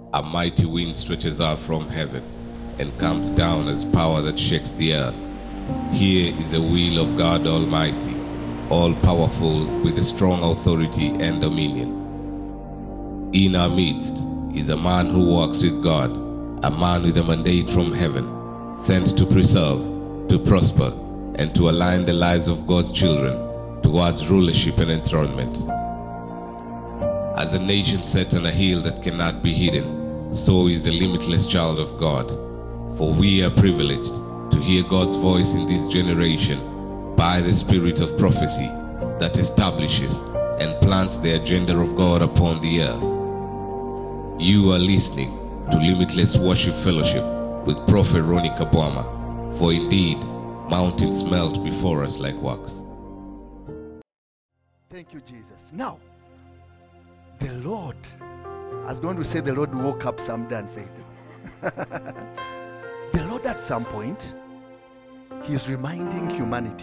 A mighty wind stretches out from heaven and comes down as power that shakes the earth. Here is the will of God Almighty, all-powerful with a strong authority and dominion. In our midst is a man who walks with God, a man with a mandate from heaven, sent to preserve, to prosper, and to align the lives of God's children towards rulership and enthronement. As a nation set on a hill that cannot be hidden, so is the limitless child of God. For we are privileged to hear God's voice in this generation by the spirit of prophecy that establishes and plants the agenda of God upon the earth. You are listening to Limitless Worship Fellowship with Prophet Ronnie Kabwama, for indeed mountains melt before us like wax. Thank you, Jesus. Now, the Lord, I was going to say the Lord woke up someday and said, the Lord at some point, He's reminding humanity.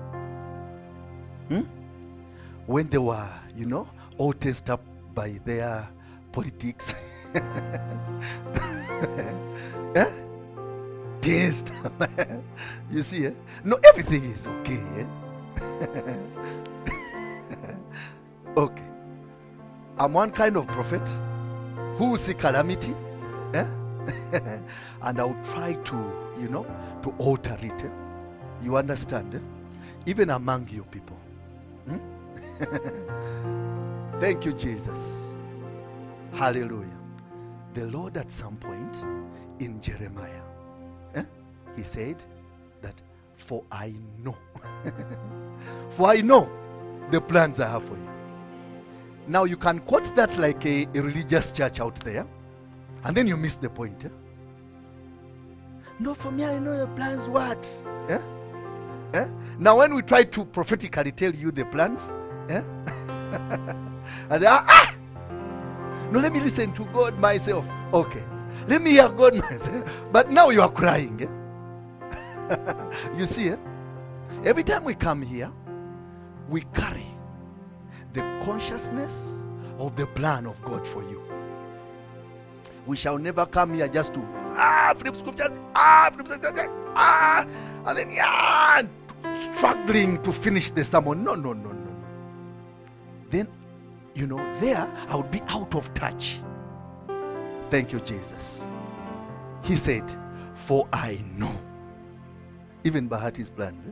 When they were, all tested up by their politics. Taste. You see, no, everything is okay. Okay. I'm one kind of prophet who will see calamity, and I'll try to, to alter it. You understand? Even among you people. Thank you, Jesus. Hallelujah. The Lord at some point in Jeremiah, He said that, for I know, for I know the plans I have for you. Now you can quote that like a religious church out there, and then you miss the point. No, for me I know the plans what? Now when we try to prophetically tell you the plans, and they are, no, let me listen to God myself. Okay, let me hear God myself. But now you are crying. You see, every time we come here, we carry the consciousness of the plan of God for you. We shall never come here just to flip scriptures, flip scriptures, and then struggling to finish the sermon. No. Then, there I would be out of touch. Thank you, Jesus. He said, for I know. Even Bahati's plans.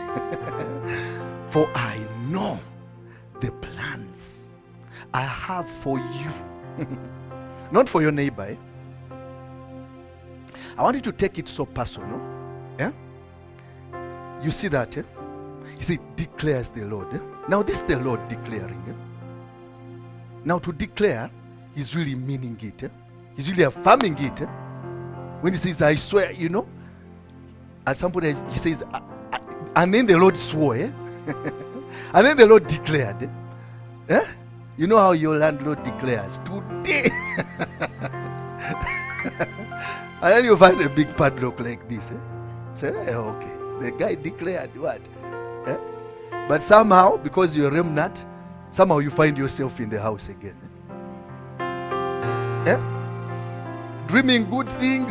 For I know the plans I have for you. Not for your neighbor. I want you to take it so personal. You see that? He said, declares the Lord. Now this is the Lord declaring. Now to declare, He's really meaning it. He's really affirming it. When He says, I swear, at some point He says, and then the Lord swore. And then the Lord declared. You know how your landlord declares, today. And then you find a big padlock like this. Say, okay, the guy declared what? But somehow, because you're a remnant, somehow you find yourself in the house again. Dreaming good things.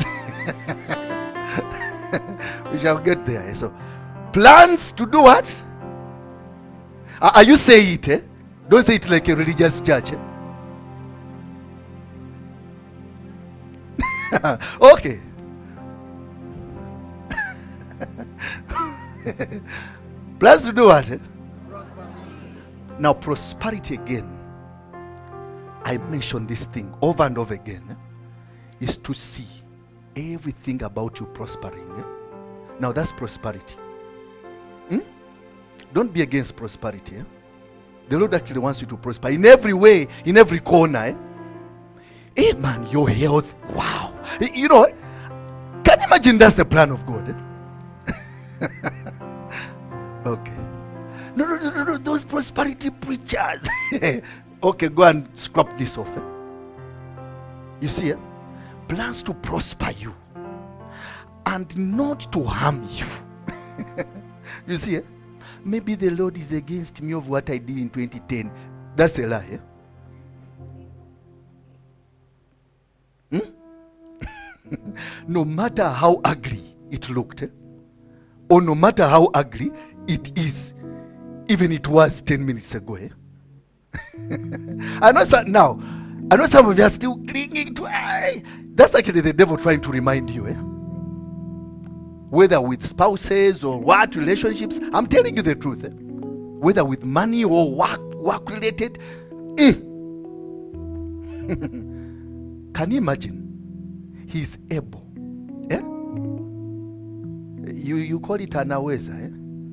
We shall get there. So, plans to do what? Are you saying it? Don't say it like a religious church. Okay. Plans to do what? Now, prosperity again. I mention this thing over and over again. Is to see everything about you prospering. Now, that's prosperity. Don't be against prosperity. The Lord actually wants you to prosper in every way, in every corner. Hey man, your health, wow. Can you imagine that's the plan of God? Okay. No, those prosperity preachers. Okay, go and scrap this off. You see, plans to prosper you and not to harm you. You see, maybe the Lord is against me of what I did in 2010. That's a lie. No matter how ugly it looked, or no matter how ugly it is, even it was 10 minutes ago. I know some of you are still clinging to. That's actually the devil trying to remind you. Whether with spouses or what relationships, I'm telling you the truth. Whether with money or work related. Can you imagine? He's able. You call it anaweza,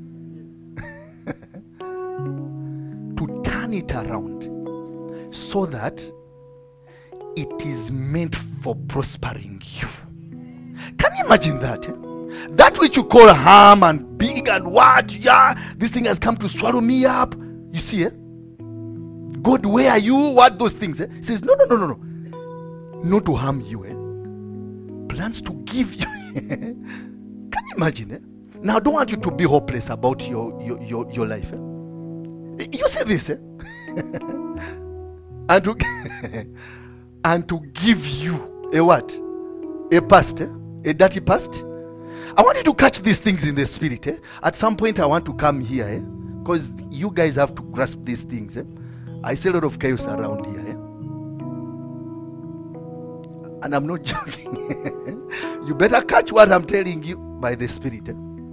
to turn it around so that it is meant for prospering you. Can you imagine that? That which you call harm and big and what? Yeah, this thing has come to swallow me up. You see, God, where are you? What those things? He says, no. Not to harm you. Plans to give you. Can you imagine? Now, I don't want you to be hopeless about your life. You see this? And to give you a what? A past, a dirty past. I want you to catch these things in the spirit. At some point, I want to come here, because you guys have to grasp these things. I see a lot of chaos around here. And I'm not joking. You better catch what I'm telling you by the Spirit.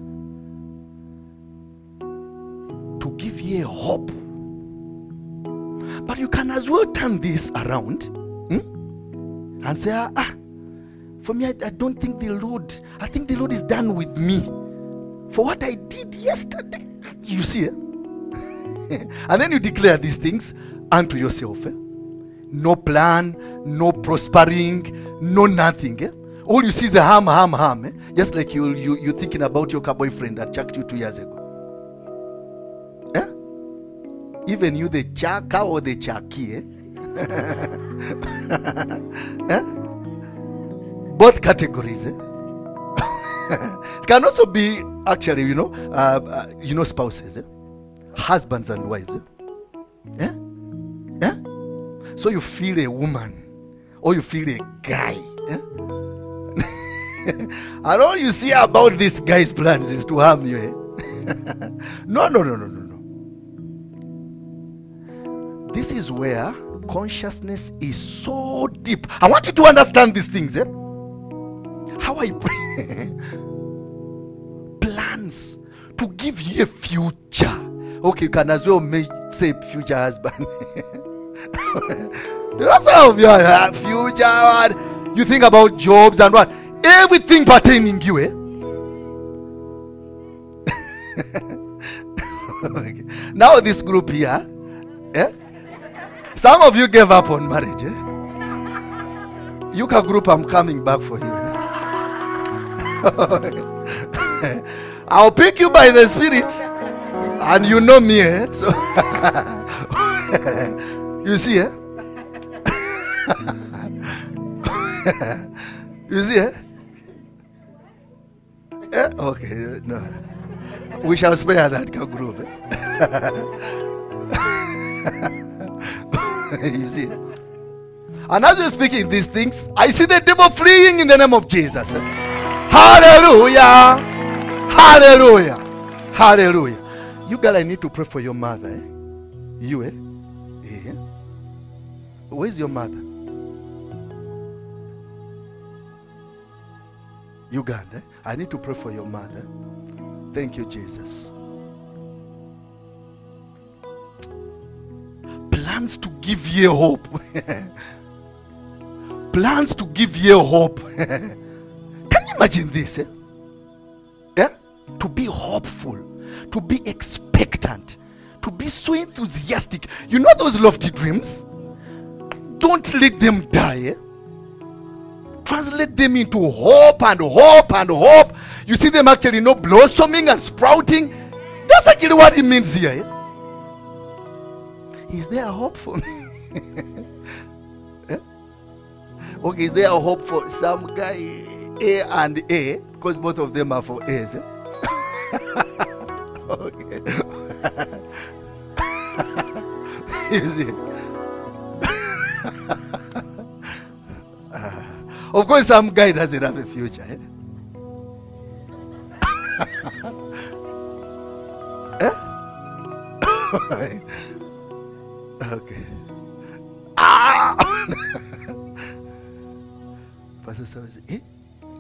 To give you a hope. But you can as well turn this around and say, for me, I don't think I think the Lord is done with me for what I did yesterday. You see? And then you declare these things unto yourself. No plan, no prospering, no nothing. All you see is a harm. Just like you're thinking about your boyfriend that chucked you 2 years ago. Even you, the chaka or the chaki. Both categories. It can also be actually, spouses, husbands and wives. So you feel a woman or you feel a guy. And all you see about this guy's plans is to harm you. No. This is where consciousness is so deep. I want you to understand these things. How I pray. Plans to give you a future. Okay, you can as well say future husband. Some of you have future. You think about jobs and what? Everything pertaining you. Okay. Now this group here. Some of you gave up on marriage. Yuka group, I'm coming back for you. I'll pick you by the Spirit. And you know me. So you see, you see, okay, no. We shall spare that group. You see. And as you're speaking these things, I see the devil fleeing in the name of Jesus. Hallelujah. Hallelujah. Hallelujah. You girl, I need to pray for your mother. You, Yeah. Where's your mother? Uganda. I need to pray for your mother. Thank you, Jesus. Plans to give you hope. Plans to give you hope. Can you imagine this? To be hopeful, to be expectant, to be so enthusiastic. You know those lofty dreams? Don't let them die. Translate them into hope and hope and hope. You see them actually blossoming and sprouting. That's actually what it means here. Is there a hope for me? Okay, is there a hope for some guy A and A? Because both of them are for A's. Okay. You see? Of course, some guy doesn't have a future. Eh? Eh? Okay. Ah! Pastor Sam says, eh?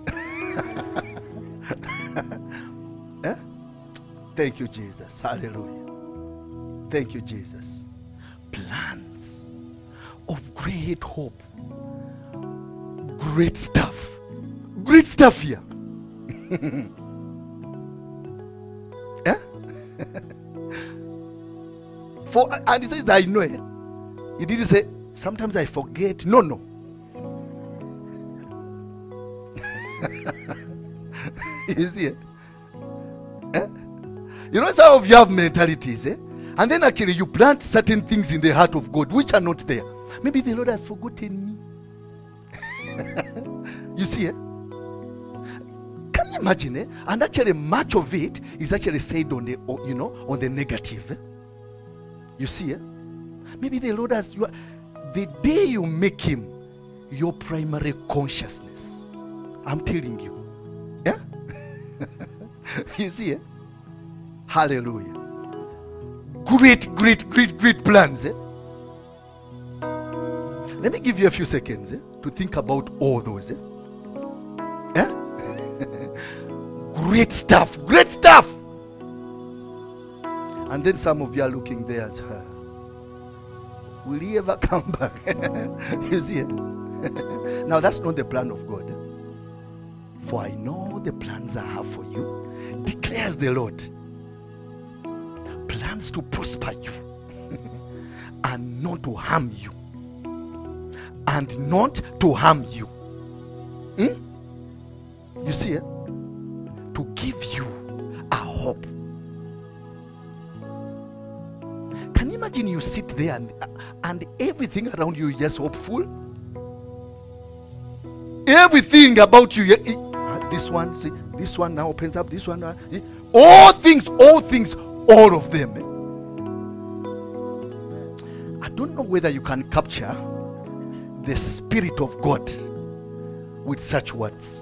Eh? Thank you, Jesus. Hallelujah. Thank you, Jesus. Plans of great hope. Great stuff. Great stuff here. Eh? And he says, I know. He didn't say, sometimes I forget. No, no. You see it? Eh? You know, some of you have mentalities, eh? And then actually you plant certain things in the heart of God which are not there. Maybe the Lord has forgotten me. You see, eh? Can you imagine, eh? And actually much of it is actually said on the, you know, on the negative. Eh? You see, eh? Maybe the Lord has, the day you make him your primary consciousness, I'm telling you. Yeah? You see, eh? Hallelujah. Great, great, great, great plans. Eh? Let me give you a few seconds to think about all those. Eh? Great stuff, great stuff. And then some of you are looking there as her. Will he ever come back? You see it? Now that's not the plan of God. For I know the plans I have for you, declares the Lord. Plans to prosper you and not to harm you. And not to harm you. You see it? To give you a hope. Can you imagine you sit there and everything around you is just hopeful? Everything about you, this one, see, this one now opens up, this one, all things, all of them. I don't know whether you can capture the Spirit of God with such words.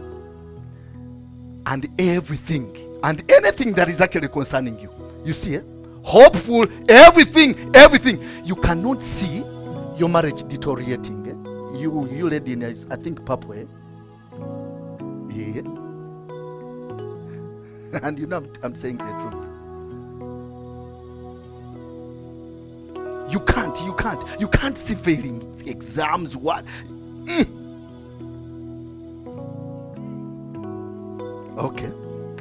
And everything, and anything that is actually concerning you. You see, eh? Hopeful, everything. You cannot see your marriage deteriorating. Eh? You lady in, I think, purple. Eh? Yeah. And you know I'm saying the truth. You can't see failing exams. What? Okay.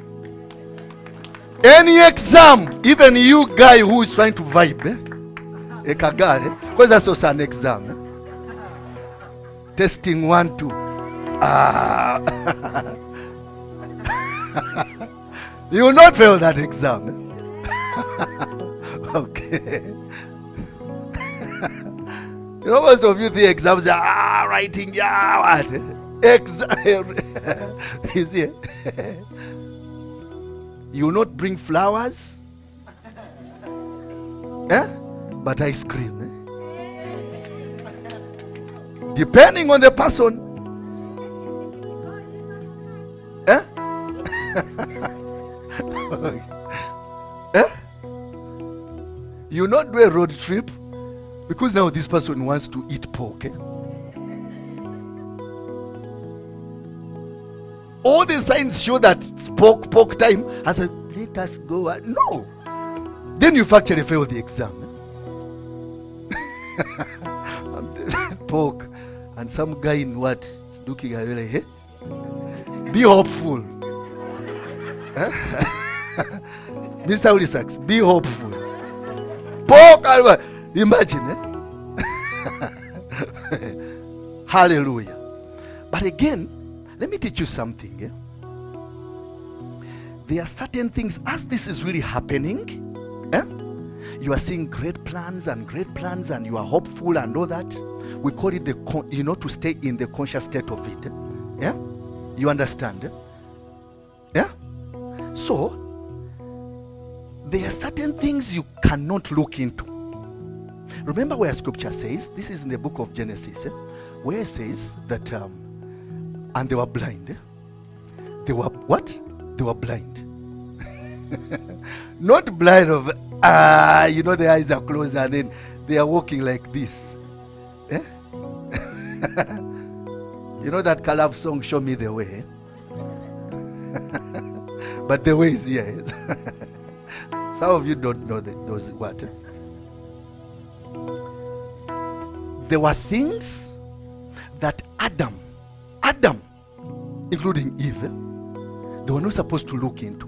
Any exam, even you guy who is trying to vibe, because that's also an exam. Testing 1, 2. You will not fail that exam. Okay. You know, most of you, the exams are writing, what? You see? You will not bring flowers, but ice cream. Depending on the person. You will not do a road trip because now this person wants to eat pork. All the signs show that it's pork time. I said, let us go. No. Then you actually fail the exam. Pork. And some guy in what? Is looking at you like, hey? Be hopeful. Mr. Ulisax, be hopeful. Pork. Imagine. Hallelujah. But again, let me teach you something. There are certain things, as this is really happening, you are seeing great plans and you are hopeful and all that. We call it to stay in the conscious state of it. Yeah? You understand? Yeah? So, there are certain things you cannot look into. Remember where scripture says, this is in the book of Genesis, where it says that and they were blind. They were what? They were blind. Not blind of, the eyes are closed and then they are walking like this. Eh? You know that Caleb song, Show Me the Way? But the way is here. Some of you don't know those what? There were things that Adam, including Eve, they were not supposed to look into.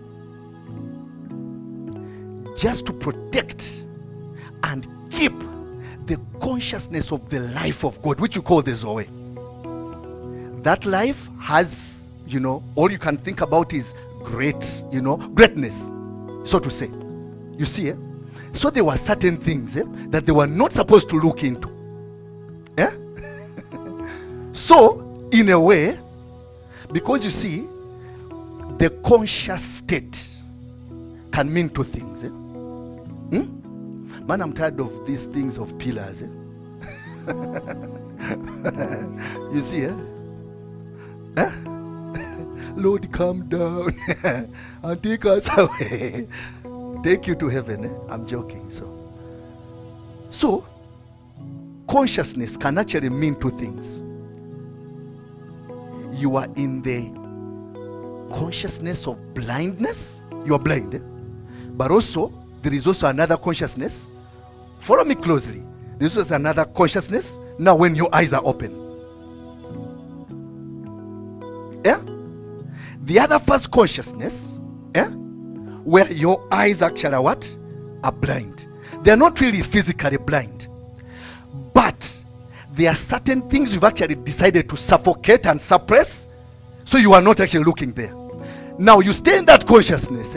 Just to protect and keep the consciousness of the life of God, which you call the Zoe. That life has, all you can think about is greatness, so to say. You see, so there were certain things that they were not supposed to look into. So, in a way, because you see, the conscious state can mean two things. Man, I'm tired of these things of pillars. You see, Lord, come down and take us away. Take you to heaven. I'm joking. So, consciousness can actually mean two things. You are in the consciousness of blindness. You are blind. But also, there is also another consciousness. Follow me closely. This is another consciousness. Now when your eyes are open. The other first consciousness, where your eyes actually are what? Are blind. They are not really physically blind. But there are certain things you've actually decided to suffocate and suppress, so you are not actually looking there. Now you stay in that consciousness.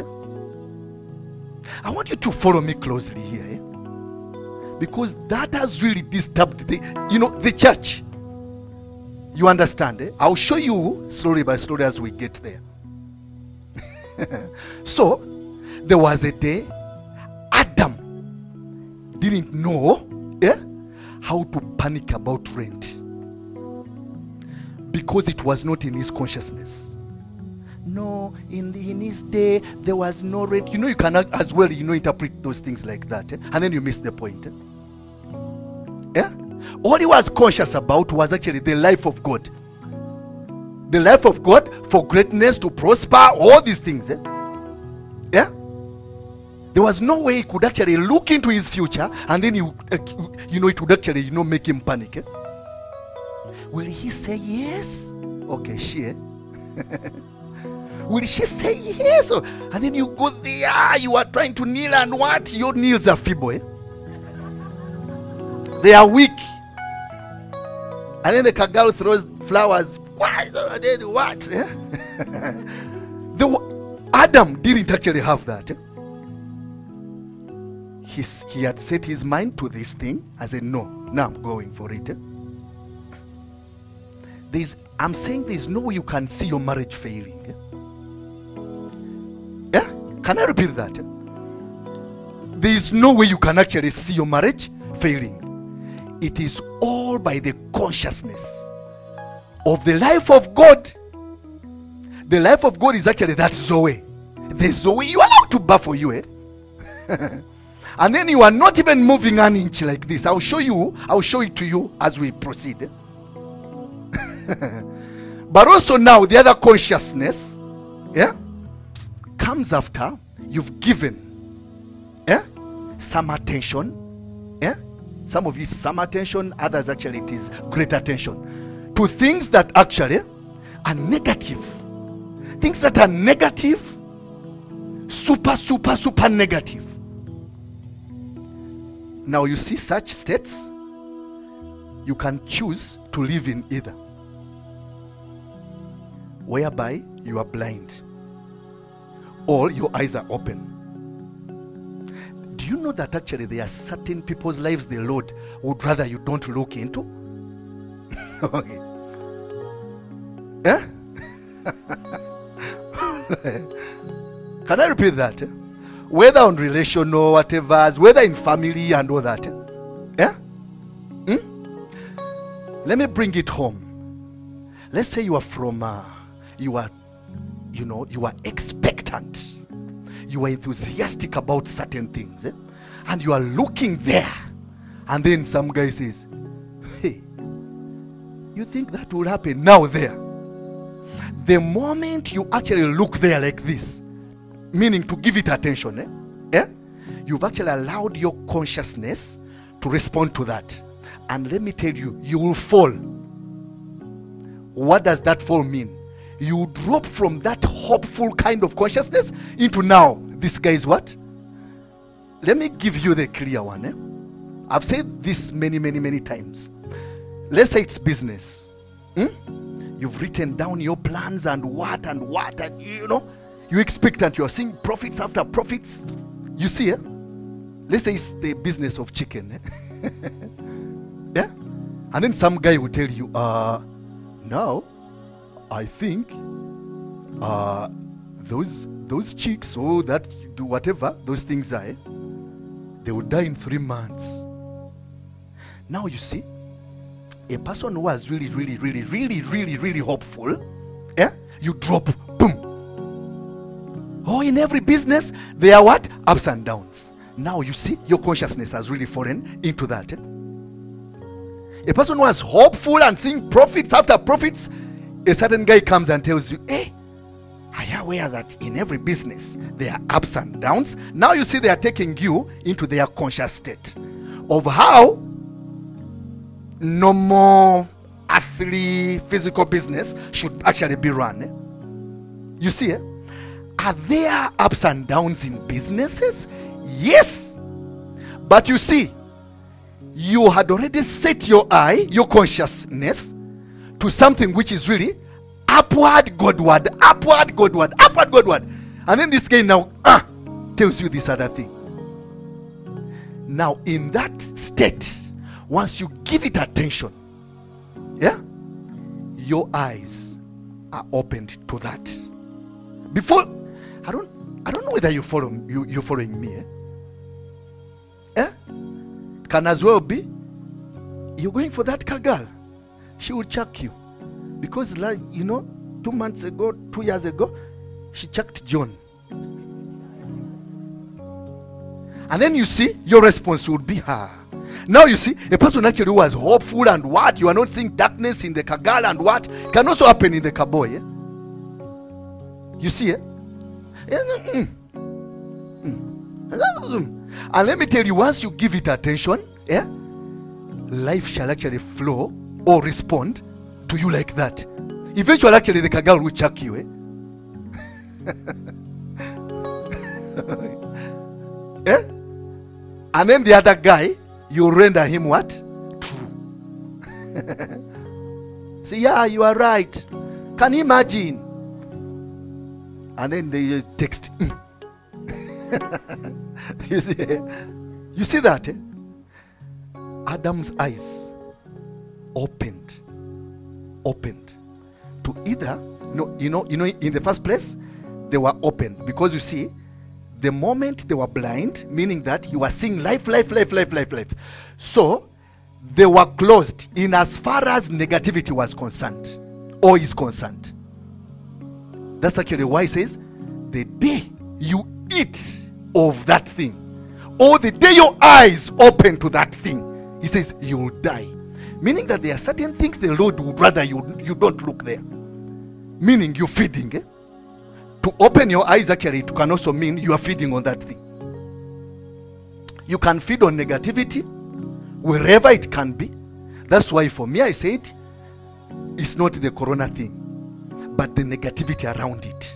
I want you to follow me closely here, because that has really disturbed the church. You understand? I'll show you slowly by slowly as we get there. So there was a day Adam didn't know how to panic about rent, because it was not in his consciousness. No, in his day there was no rent. You can as well interpret those things like that, and then you miss the point. All he was conscious about was actually the life of God. The life of God for greatness, to prosper, all these things. There was no way he could actually look into his future and then it would actually make him panic. Will he say yes? Okay, she. Will she say yes? And then you go there, you are trying to kneel, and what? Your knees are feeble. They are weak. And then the girl throws flowers. Why? What? Adam didn't actually have that. He had set his mind to this thing. I said, no, now I'm going for it. I'm saying there's no way you can see your marriage failing. Can I repeat that? There is no way you can actually see your marriage failing. It is all by the consciousness of the life of God. The life of God is actually that Zoe. The Zoe, you are allowed to baffle you. And then you are not even moving an inch like this. I'll show it to you as we proceed. But also now the other consciousness comes after you've given some attention. Some of you some attention, others actually it is great attention to things that actually are negative. Things that are negative, super negative. Now you see such states, you can choose to live in either, whereby you are blind or your eyes are open. Do you know that actually there are certain people's lives the Lord would rather you don't look into? Okay. Can I repeat that? Whether on relational, whatever, whether in family and all that. Let me bring it home. let's say you are from, you are expectant. You are enthusiastic about certain things. And you are looking there. And then some guy says, hey, you think that will happen now there? The moment you actually look there like this, meaning to give it attention, you've actually allowed your consciousness to respond to that. And let me tell you, you will fall. What does that fall mean? You drop from that hopeful kind of consciousness into now, this guy is what? Let me give you the clear one. I've said this many times. Let's say it's business. You've written down your plans and what, and you expectant. You're seeing profits after profits. You see, let's say it's the business of chicken. Yeah? And then some guy will tell you, now, I think those chicks, that you do whatever those things are, they will die in 3 months. Now you see, a person who was really hopeful, you drop, boom. In every business, there are what? Ups and downs. Now you see, your consciousness has really fallen into that. A person who was hopeful and seeing profits after profits, a certain guy comes and tells you, hey, are you aware that in every business there are ups and downs? Now you see they are taking you into their conscious state of how normal earthly physical business should actually be run. You see, are there ups and downs in businesses? Yes. But you see, you had already set your eye, your consciousness, to something which is really upward Godward. And then this guy now tells you this other thing. Now in that state, once you give it attention, your eyes are opened to that. Before, I don't know whether you're following me. Can as well be you're going for that girl. She will chuck you. Because 2 months ago, 2 years ago, she chucked John. And then you see, your response would be her. Now you see, a person actually was hopeful and what? You are not seeing darkness in the girl and what? Can also happen in the boy. You see, And let me tell you, once you give it attention, life shall actually flow or respond to you like that. Eventually, actually, the girl will chuck you. And then the other guy, you render him what? True. Say, yeah, you are right. Can you imagine? And then they just text. You see that? Adam's eyes opened to either, in the first place, they were open because you see, the moment they were blind, meaning that you were seeing life. So they were closed in as far as negativity was concerned or is concerned. That's actually why he says, the day you eat of that thing, or the day your eyes open to that thing, he says you will die. Meaning that there are certain things the Lord would rather you don't look there. Meaning you're feeding. To open your eyes, actually, it can also mean you are feeding on that thing. You can feed on negativity wherever it can be. That's why for me I said it's not the corona thing, but the negativity around it.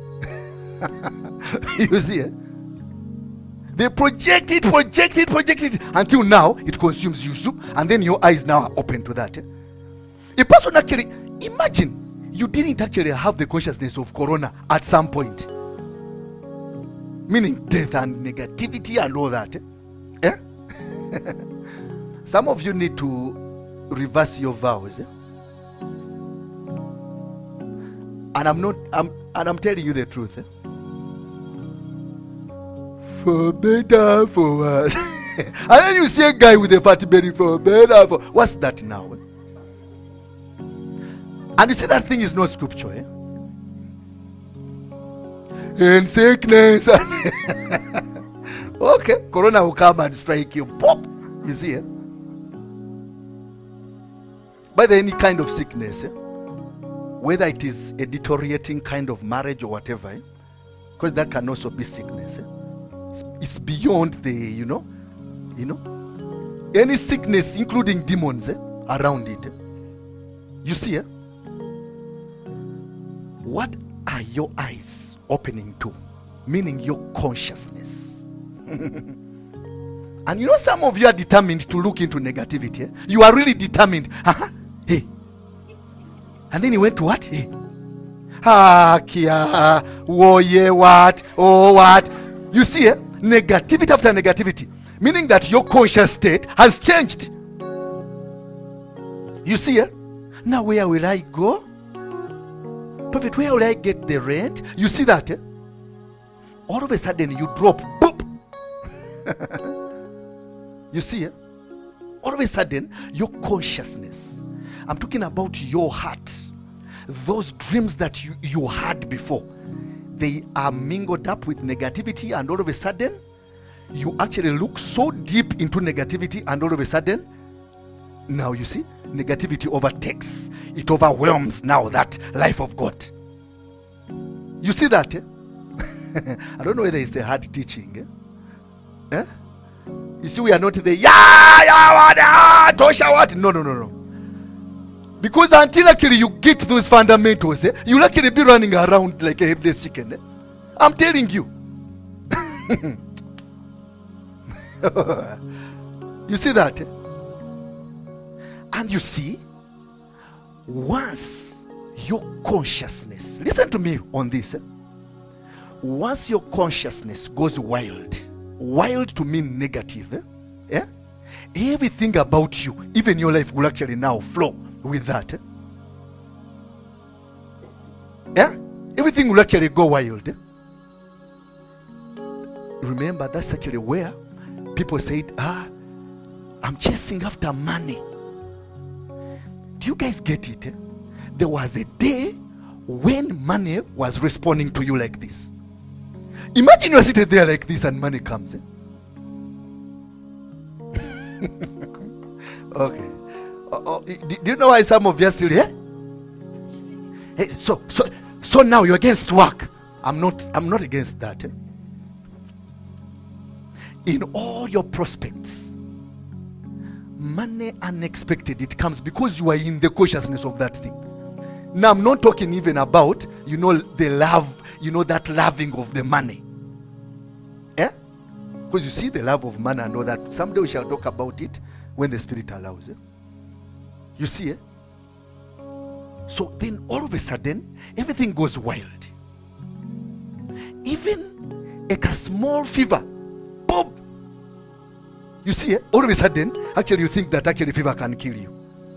You see, they project it until now it consumes you, and then your eyes now are open to that. A person actually, imagine you didn't actually have the consciousness of corona at some point, meaning death and negativity and all that. Some of you need to reverse your vows. And I'm telling you the truth. For better, for worse. And then you see a guy with a fat belly, for better, for what's that now? And you see that thing is not scripture, eh? And sickness. Okay, corona will come and strike you. Pop! You see, eh? By the any kind of sickness, eh? Whether it is a deteriorating kind of marriage or whatever, eh? Because that can also be sickness, eh? It's beyond the, you know, any sickness, including demons, eh? Around it. Eh? You see, eh? What are your eyes opening to? Meaning your consciousness. And you know, some of you are determined to look into negativity. Eh? You are really determined. Hey. And then you went to what? Hey. Kia. Oh, yeah, what? Oh, what? You see, eh? Negativity after negativity. Meaning that your conscious state has changed. You see, eh? Now where will I go? Prophet, where will I get the rent? You see that, eh? All of a sudden you drop. Boop. You see, eh? All of a sudden your consciousness, I'm talking about your heart, those dreams that you had before, they are mingled up with negativity, and all of a sudden you actually look so deep into negativity, and all of a sudden now you see negativity overtakes, it overwhelms now that life of God. You see that, eh? I don't know whether it's the hard teaching, eh? Eh? You see, we are not the Tosha what? No. Because until actually you get those fundamentals, eh, you'll actually be running around like a headless chicken. Eh? I'm telling you. You see that? Eh? And you see, once your consciousness, listen to me on this, eh? Once your consciousness goes wild to mean negative, eh? Eh? Everything about you, even your life, will actually now flow with that. Eh? Yeah? Everything will actually go wild. Eh? Remember, that's actually where people said, I'm chasing after money. Do you guys get it? Eh? There was a day when money was responding to you like this. Imagine you're sitting there like this and money comes. Eh? Okay. Do you know why some of you are still here? Hey, so now you're against work. I'm not against that. Eh? In all your prospects, money unexpected, it comes because you are in the consciousness of that thing. Now I'm not talking even about, the love, that loving of the money. Eh? Because you see the love of money and all that. Someday we shall talk about it when the Spirit allows. Eh? You see, eh? So then all of a sudden, everything goes wild. Even a small fever, boom. You see, eh? All of a sudden, actually you think that actually fever can kill you.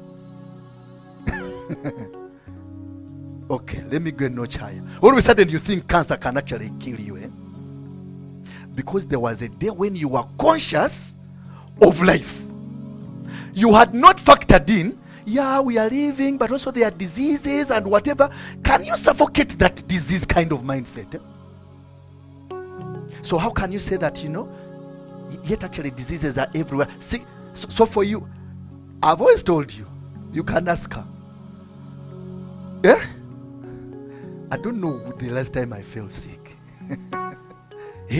Okay, let me go a notch higher. All of a sudden you think cancer can actually kill you, eh? Because there was a day when you were conscious of life. You had not factored in, we are living, but also there are diseases and whatever. Can you suffocate that disease kind of mindset? Eh? So how can you say that, yet actually diseases are everywhere? See, so for you, I've always told you, you can ask her. Yeah? I don't know the last time I felt sick. Eh?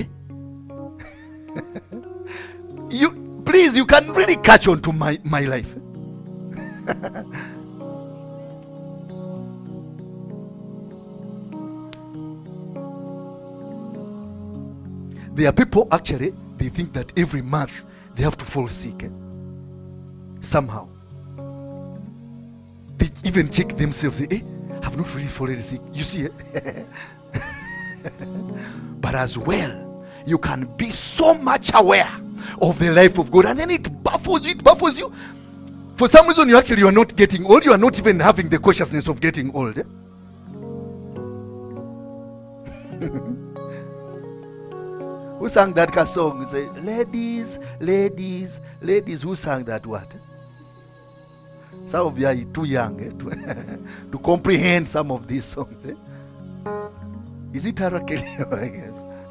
You can really catch on to my life. There are people actually, they think that every month they have to fall sick. Eh? Somehow. They even check themselves. I've not really fallen sick. You see, eh? But as well, you can be so much aware of the life of God, and then it baffles you. For some reason, you are not getting old. You are not even having the consciousness of getting old. Eh? Who sang that song? Say, ladies. Who sang that word? Some of you are too young. Eh? to comprehend some of these songs. Eh? Is it Tara Kelly? I guess.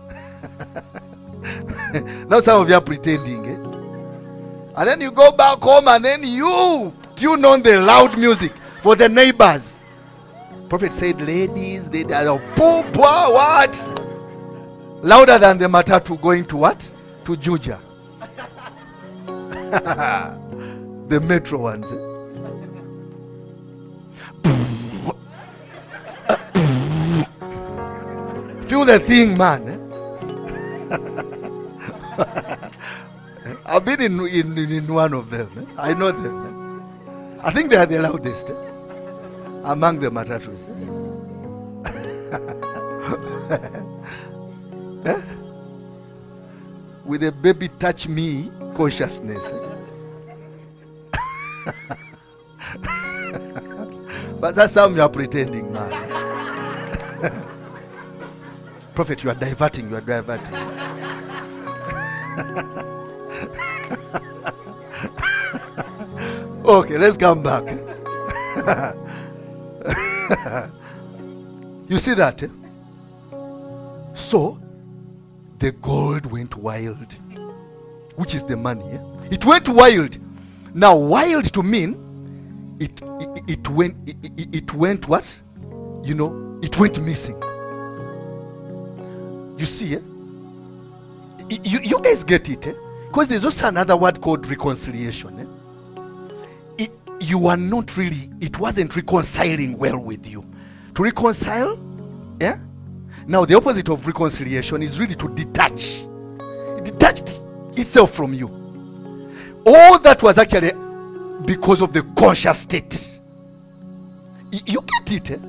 Now some of you are pretending. Eh? And then you go back home and then you tune on the loud music for the neighbors. Prophet said, ladies, poopa, what? Louder than the matatu going to what? To Juja. The metro ones. Eh? Feel the thing, man. Eh? I've been in one of them. Eh? I know them. Eh? I think they are the loudest among the matatus. Eh? With a baby touch me consciousness. But that's how you are pretending, man. Prophet, you are diverting. Okay, let's come back. You see that? Eh? So, the gold went wild, which is the money. Eh? It went wild. Now, wild to mean it went what? You know, it went missing. You see, eh? You guys get it, eh? Because there's also another word called reconciliation. Eh? You are not really, it wasn't reconciling well with you. To reconcile, yeah? Now the opposite of reconciliation is really to detach. It detached itself from you. All that was actually because of the conscious state. You get it, eh?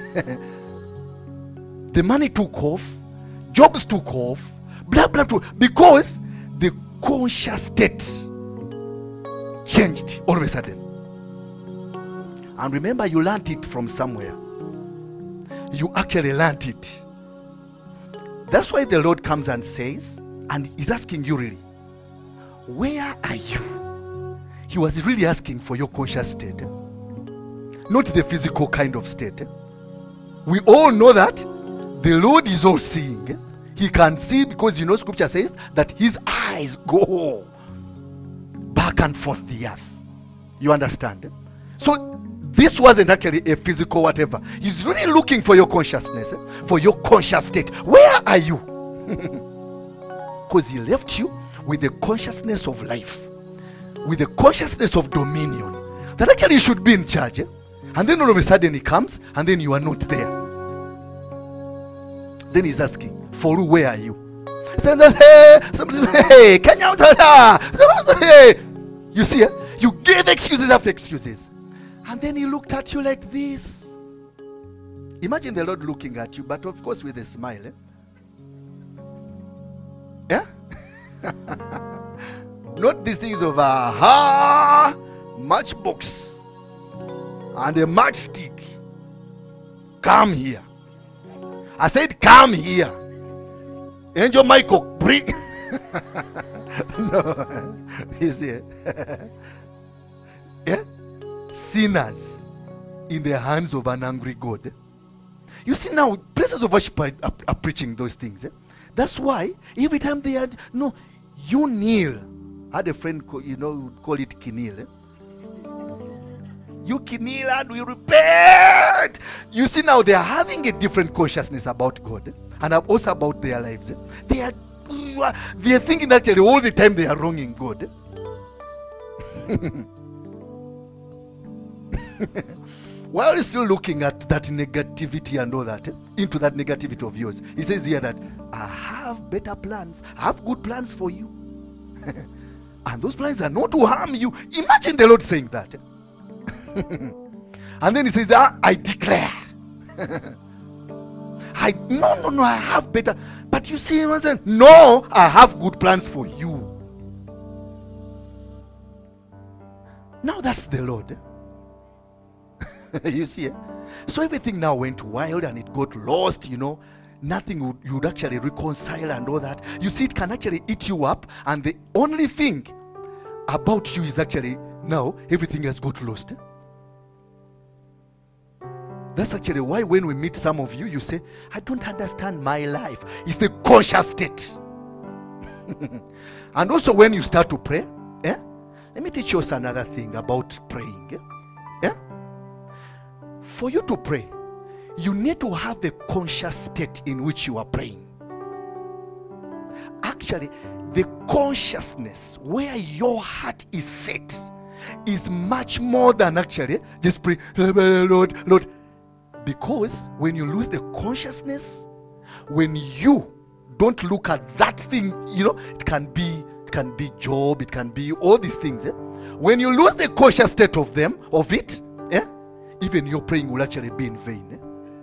The money took off, jobs took off, blah blah blah, because the conscious state changed all of a sudden. And remember, you learned it from somewhere. You actually learned it. That's why the Lord comes and says, and He's asking you really, where are you? He was really asking for your conscious state, not the physical kind of state. We all know that the Lord is all seeing. He can see, because you know scripture says that His eyes go back and forth the earth. You understand? So this wasn't actually a physical whatever. He's really looking for your consciousness, for your conscious state. Where are you? Because He left you with the consciousness of life, with the consciousness of dominion, that actually you should be in charge. And then all of a sudden He comes, and then you are not there. Then He's asking, for who, where are you? Hey, you see, you gave excuses after excuses. And then He looked at you like this. Imagine the Lord looking at you, but of course with a smile. Eh? Yeah? Not these things of a matchbox and a matchstick. Come here. I said, come here. Angel Michael, bring. No, you see. Yeah? Sinners in the hands of an angry God. You see now, places of worship are preaching those things. That's why every time they had, no, you kneel. I had a friend, would call it kinil. You kneel and we repent. You see now they are having a different consciousness about God and also about their lives. They are thinking that all the time they are wronging God. While he's still looking at that negativity and all that, into that negativity of yours, he says here that I have better plans. I have good plans for you. And those plans are not to harm you. Imagine the Lord saying that. And then he says, I declare. No, I have better. But you see, no, I have good plans for you. Now that's the Lord. You see, so everything now went wild and it got lost, nothing you would actually reconcile and all that. You see, it can actually eat you up, and the only thing about you is actually now everything has got lost. That's actually why when we meet some of you, you say, I don't understand my life. It's the conscious state. And also when you start to pray, let me teach you also another thing about praying. For you to pray, you need to have a conscious state in which you are praying. Actually, the consciousness where your heart is set is much more than actually just pray, Lord, Lord. Because when you lose the consciousness, when you don't look at that thing, it can be job, it can be all these things. When you lose the conscious state of it, even your praying will actually be in vain.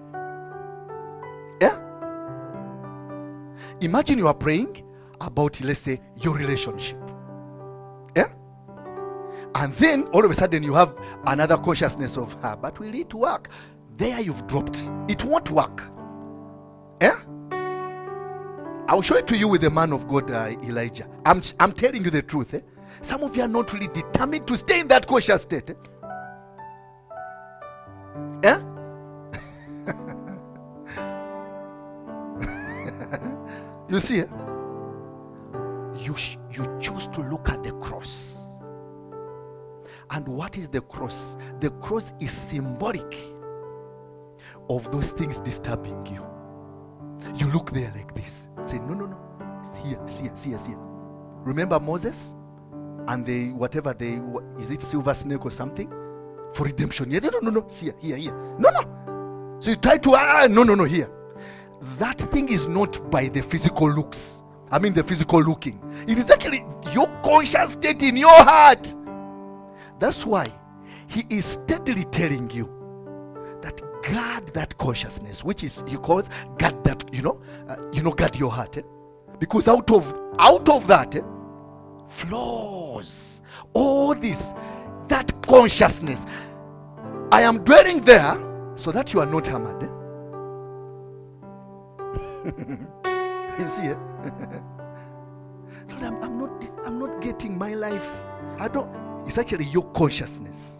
Imagine you are praying about, let's say, your relationship. And then all of a sudden you have another consciousness of her, but will it work? There you've dropped. It won't work. I'll show it to you with the man of God, Elijah. I'm telling you the truth. Some of you are not really determined to stay in that conscious state. You see, you choose to look at the cross. And what is the cross? The cross is symbolic of those things disturbing you. You look there like this. Say, no. See here. Remember Moses? And is it silver snake or something? For redemption. Yeah, no. See here. No. So you try to, no, here. That thing is not by the physical looks. I mean the physical looking. It is actually your conscious state in your heart. That's why he is steadily telling you that guard that consciousness, which is, he calls guard that, guard your heart. Because out of that flows all this, that consciousness. I am dwelling there so that you are not hammered. You see it? Lord, I'm not getting my life. It's actually your consciousness.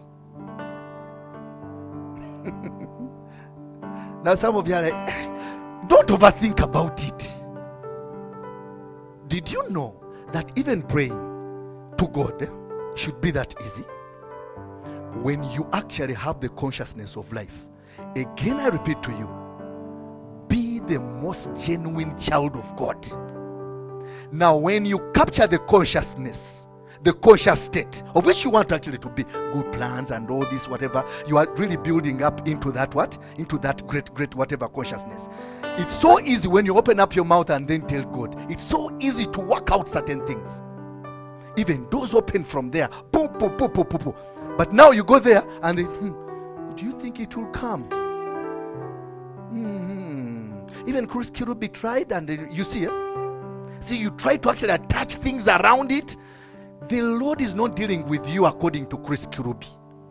Now some of you are like, don't overthink about it. Did you know that even praying to God should be that easy? When you actually have the consciousness of life. Again, I repeat to you, be the most genuine child of God. Now, when you capture the consciousness, the conscious state of which you want actually to be, good plans and all this, whatever, you are really building up into that into that great whatever consciousness. It's so easy when you open up your mouth and then tell God. It's so easy to work out certain things. Even doors open from there. Boom. But now you go there and then, do you think it will come? Even Chris Kirubi tried, and you see it. See, you try to actually attach things around it. The Lord is not dealing with you according to Chris Kirubi.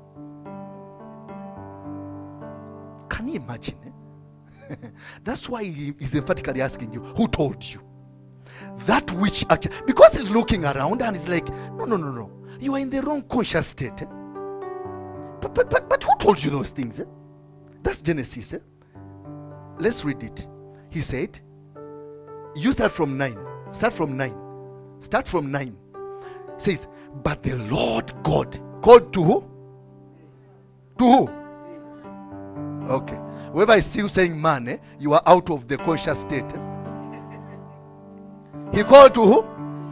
Can you imagine? That's why he's emphatically asking you, who told you? That which actually, because he's looking around and he's like, no. You are in the wrong conscious state. But who told you those things? That's Genesis. Let's read it. He said, you start from 9. Start from 9. Says, but the Lord God called to who? To who? Okay. Whoever is still saying man, you are out of the conscious state. He called to who?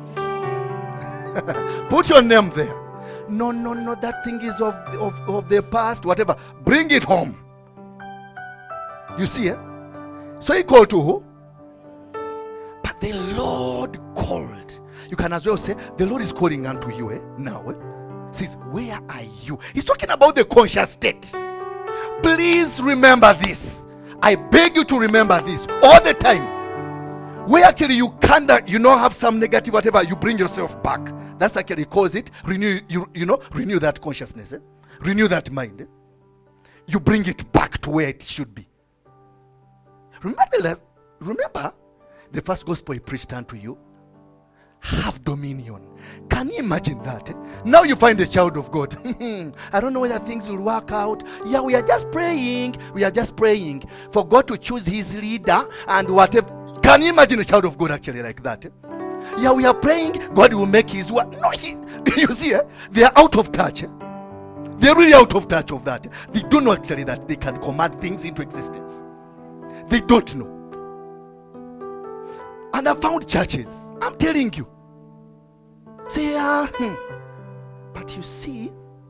Put your name there. No, that thing is of the past, whatever. Bring it home. You see, So he called to who? But the Lord called. You can as well say, the Lord is calling unto you now. Says, where are you? He's talking about the conscious state. Please remember this. I beg you to remember this all the time. Where actually you can't, have some negative whatever, you bring yourself back. That's actually calls it renew. Renew that consciousness. Renew that mind. You bring it back to where it should be. Remember the first gospel he preached unto you? have dominion. Can you imagine that? Now you find a child of God. I don't know whether things will work out. Yeah, we are just praying. We are just praying for God to choose his leader and whatever. Can you imagine a child of God actually like that? Yeah, we are praying. God will make his work. No, you see, they are out of touch. They're really out of touch of that. They don't know actually that they can command things into existence. They don't know. And I found churches, I'm telling you, say, but you see,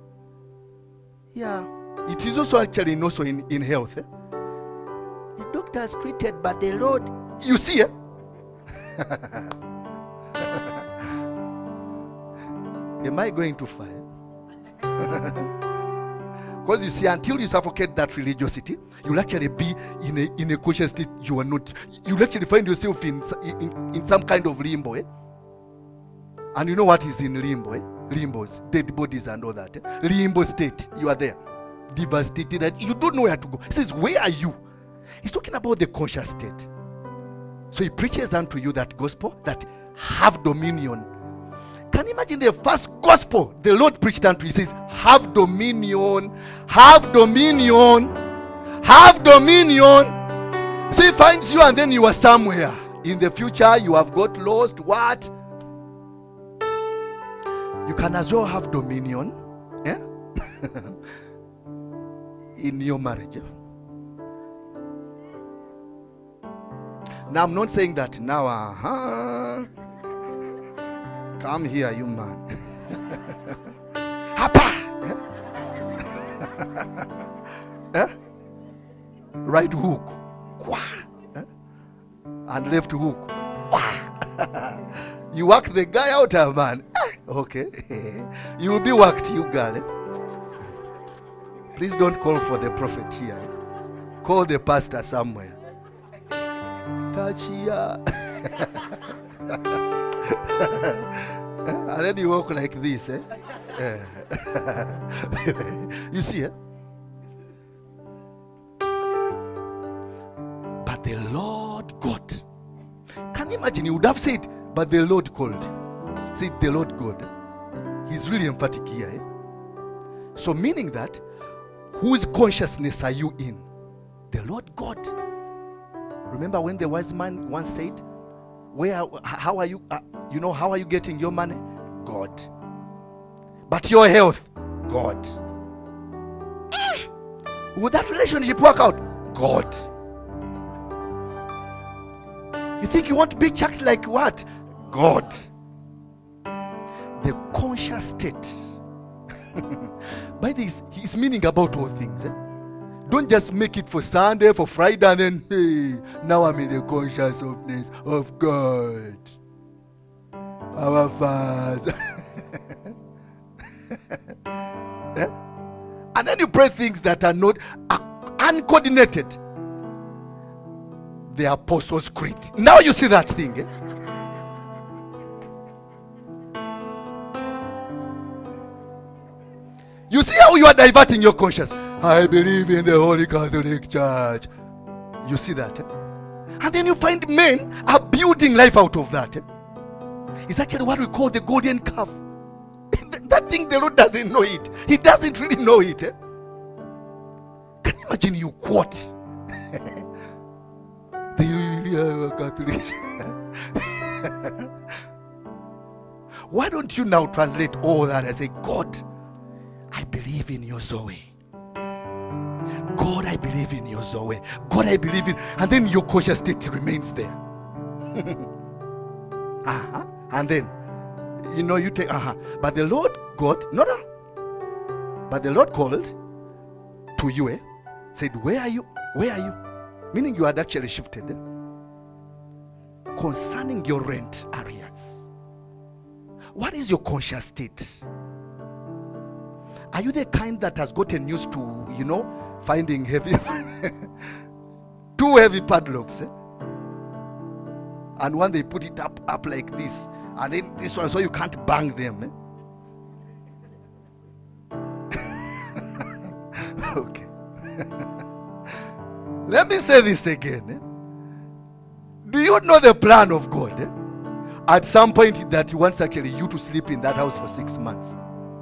yeah, it is also actually also in health. The doctor has treated, but the Lord, you see, am I going to fire? Because you see, until you suffocate that religiosity, you'll actually be in a conscious state. You are not. You'll actually find yourself in some kind of limbo. And you know what is in limbo? Limbos, dead bodies and all that. Limbo state. You are there, devastated, and you don't know where to go. He says, "Where are you?" He's talking about the conscious state. So he preaches unto you that gospel that have dominion. Can you imagine the first gospel the Lord preached unto you? He says, have dominion, have dominion, have dominion. So he finds you and then you are somewhere. In the future, you have got lost. What? You can as well have dominion in your marriage. Now, I'm not saying that now, come here, you man. Hapa! Right hook. And left hook. You work the guy out, man. Okay. You will be worked, you girl. Please don't call for the prophet here. Call the pastor somewhere. Touch here. And then you walk like this, You see, But the Lord God. Can you imagine? He would have said, but the Lord called. Said the Lord God. He's really emphatic here. So meaning that, whose consciousness are you in? The Lord God. Remember when the wise man once said, how are you, how are you getting your money? God. But your health? God. Would that relationship work out? God. You think you want big checks like what? God. The conscious state. By this, he's meaning about all things. Don't just make it for Sunday, for Friday, and then, hey, now I'm in the consciousness of God. Our Father. And then you pray things that are not uncoordinated. The Apostles' Creed. Now you see that thing. You see how you are diverting your conscience. I believe in the Holy Catholic Church. You see that? And then you find men are building life out of that. It's actually what we call the golden calf. That thing, the Lord doesn't know it. He doesn't really know it. Can you imagine you quote the Catholic? Why don't you now translate all that and say, God, I believe in your Zoe. God, I believe in your Zoe. God, I believe in, and then your conscious state remains there. And then, you take, but the Lord God, no. But the Lord called to you, said, where are you? Where are you? Meaning you had actually shifted. Concerning your rent areas. What is your conscious state? Are you the kind that has gotten used to, finding heavy, too heavy padlocks? And when they put it up like this, and then this one, so you can't bang them. Okay. Let me say this again. Do you know the plan of God? at some point that he wants actually you to sleep in that house for 6 months.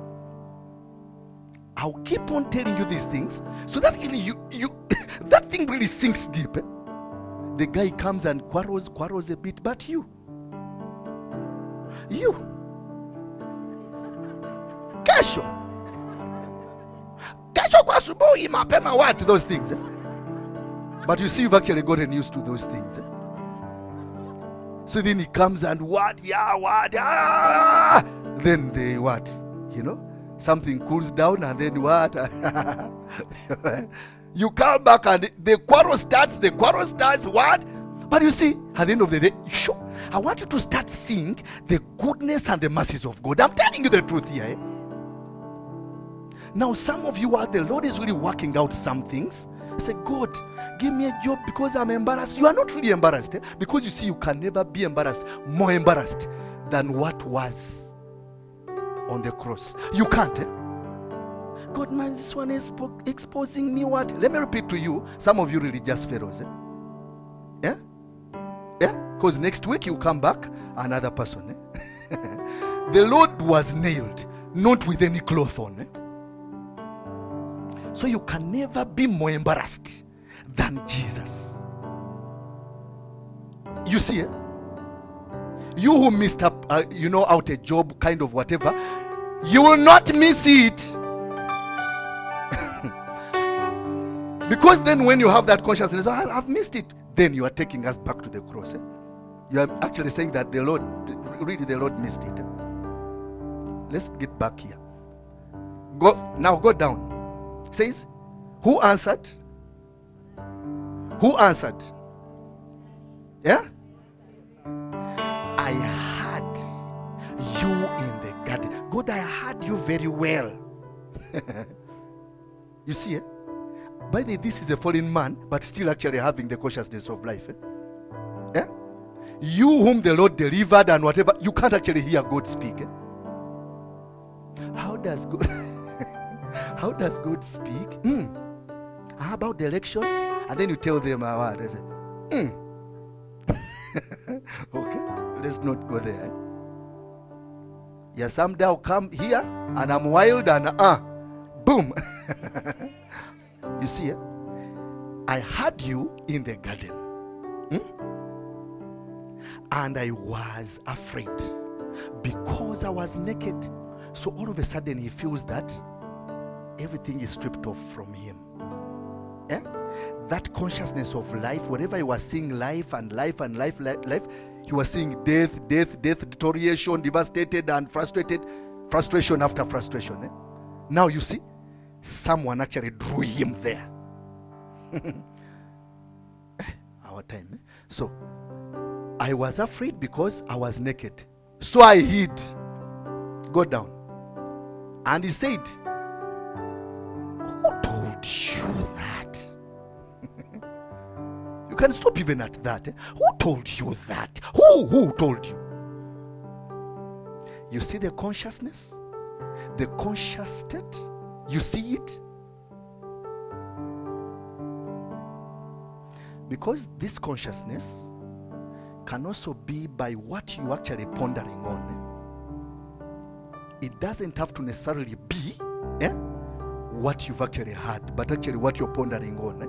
I'll keep on telling you these things so that really you that thing really sinks deep. The guy comes and quarrels a bit, but you kesho kwa asubuhi mapema, what those things, but you see you've actually gotten used to those things. So then he comes and then they something cools down, and then what? You come back and the quarrel starts, what? But you see, at the end of the day, sure, I want you to start seeing the goodness and the mercies of God. I'm telling you the truth here. Now, some of you the Lord is really working out some things. Say, God, give me a job because I'm embarrassed. You are not really embarrassed, because you see, you can never be more embarrassed than what was on the cross. You can't. God, man, this one is exposing me what? Let me repeat to you, some of you religious fellows. Yeah? Because next week you come back, another person. The Lord was nailed, not with any cloth on. So you can never be more embarrassed than Jesus. You see, you who missed up, out a job, kind of whatever, you will not miss it. Because then when you have that consciousness, I've missed it, then you are taking us back to the cross. You are actually saying that the Lord missed it. Let's get back here. Go down. It says, who answered? Who answered? Yeah? I had you in the garden. God, I had you very well. You see, by the way, this is a fallen man, but still actually having the consciousness of life. Yeah? You whom the Lord delivered and whatever, you can't actually hear God speak. How does God speak? How about the elections? And then you tell them what? They say, okay, let's not go there. Yeah, someday I'll come here and I'm wild and boom. You see, I had you in the garden, and I was afraid because I was naked. So all of a sudden he feels that everything is stripped off from him. That consciousness of life, wherever he was seeing life, he was seeing death, deterioration, devastated and frustrated, frustration after frustration. Now you see, someone actually drew him there. Our time. So I was afraid because I was naked. So I hid. Go down. And he said, who told you that? You can stop even at that. Who told you that? Who told you? You see the consciousness? The conscious state? You see it? Because this consciousness can also be by what you actually pondering on. It doesn't have to necessarily be what you've actually had, but actually what you're pondering on.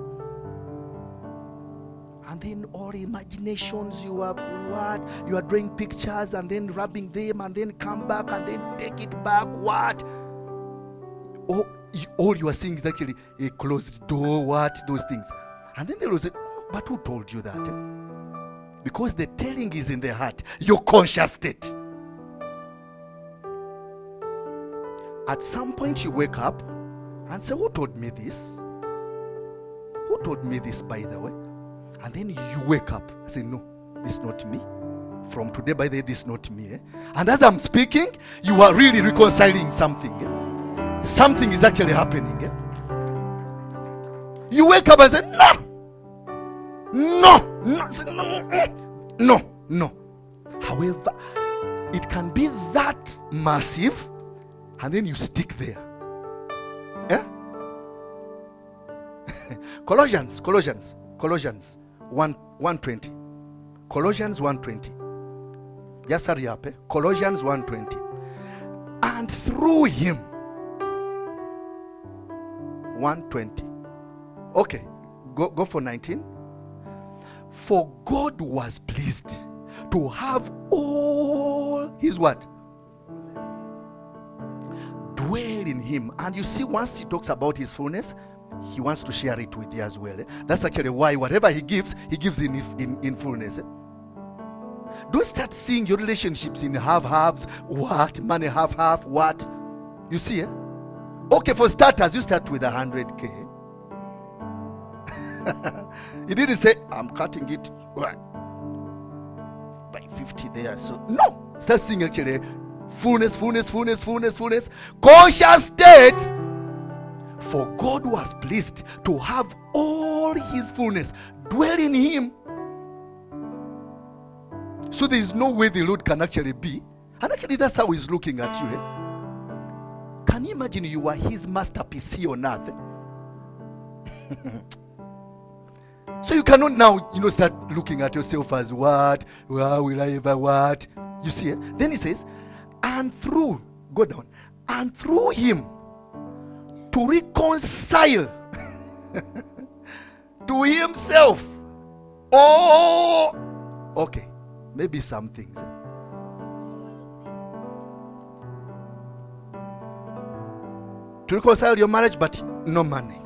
And then all imaginations, you are drawing pictures and then rubbing them and then come back and then take it back. What? All you are seeing is actually a closed door, those things. And then they will say, but who told you that? Because the telling is in the heart, your conscious state. At some point you wake up and say, who told me this? Who told me this, by the way? And then you wake up and say, no, this is not me. From today, by the way, this is not me. And as I'm speaking, you are really reconciling something. Something is actually happening. You wake up and say, no. However, it can be that massive, and then you stick there. Colossians 1:20. Colossians 1:20. Just hurry up. Colossians 1:20. And through him. 1:20. Okay, go for 19. For God was pleased to have all his what? Dwell in him. And you see, once he talks about his fullness, he wants to share it with you as well. That's actually why whatever he gives in fullness. Don't start seeing your relationships in half-halves. What? Money half-half. What? You see, Okay, for starters, you start with 100K. He didn't say, I'm cutting it by 50 there. So, no. Start seeing actually fullness. Conscious state. For God was pleased to have all his fullness dwell in him. So there is no way the Lord can actually be. And actually that's how he's looking at you. Can you imagine you are his masterpiece here on earth? So you cannot now, start looking at yourself as what? Well, will I ever what? You see? Then he says, and through, go down, and through him to reconcile to himself. Oh, okay. Maybe some things. To reconcile your marriage, but no money.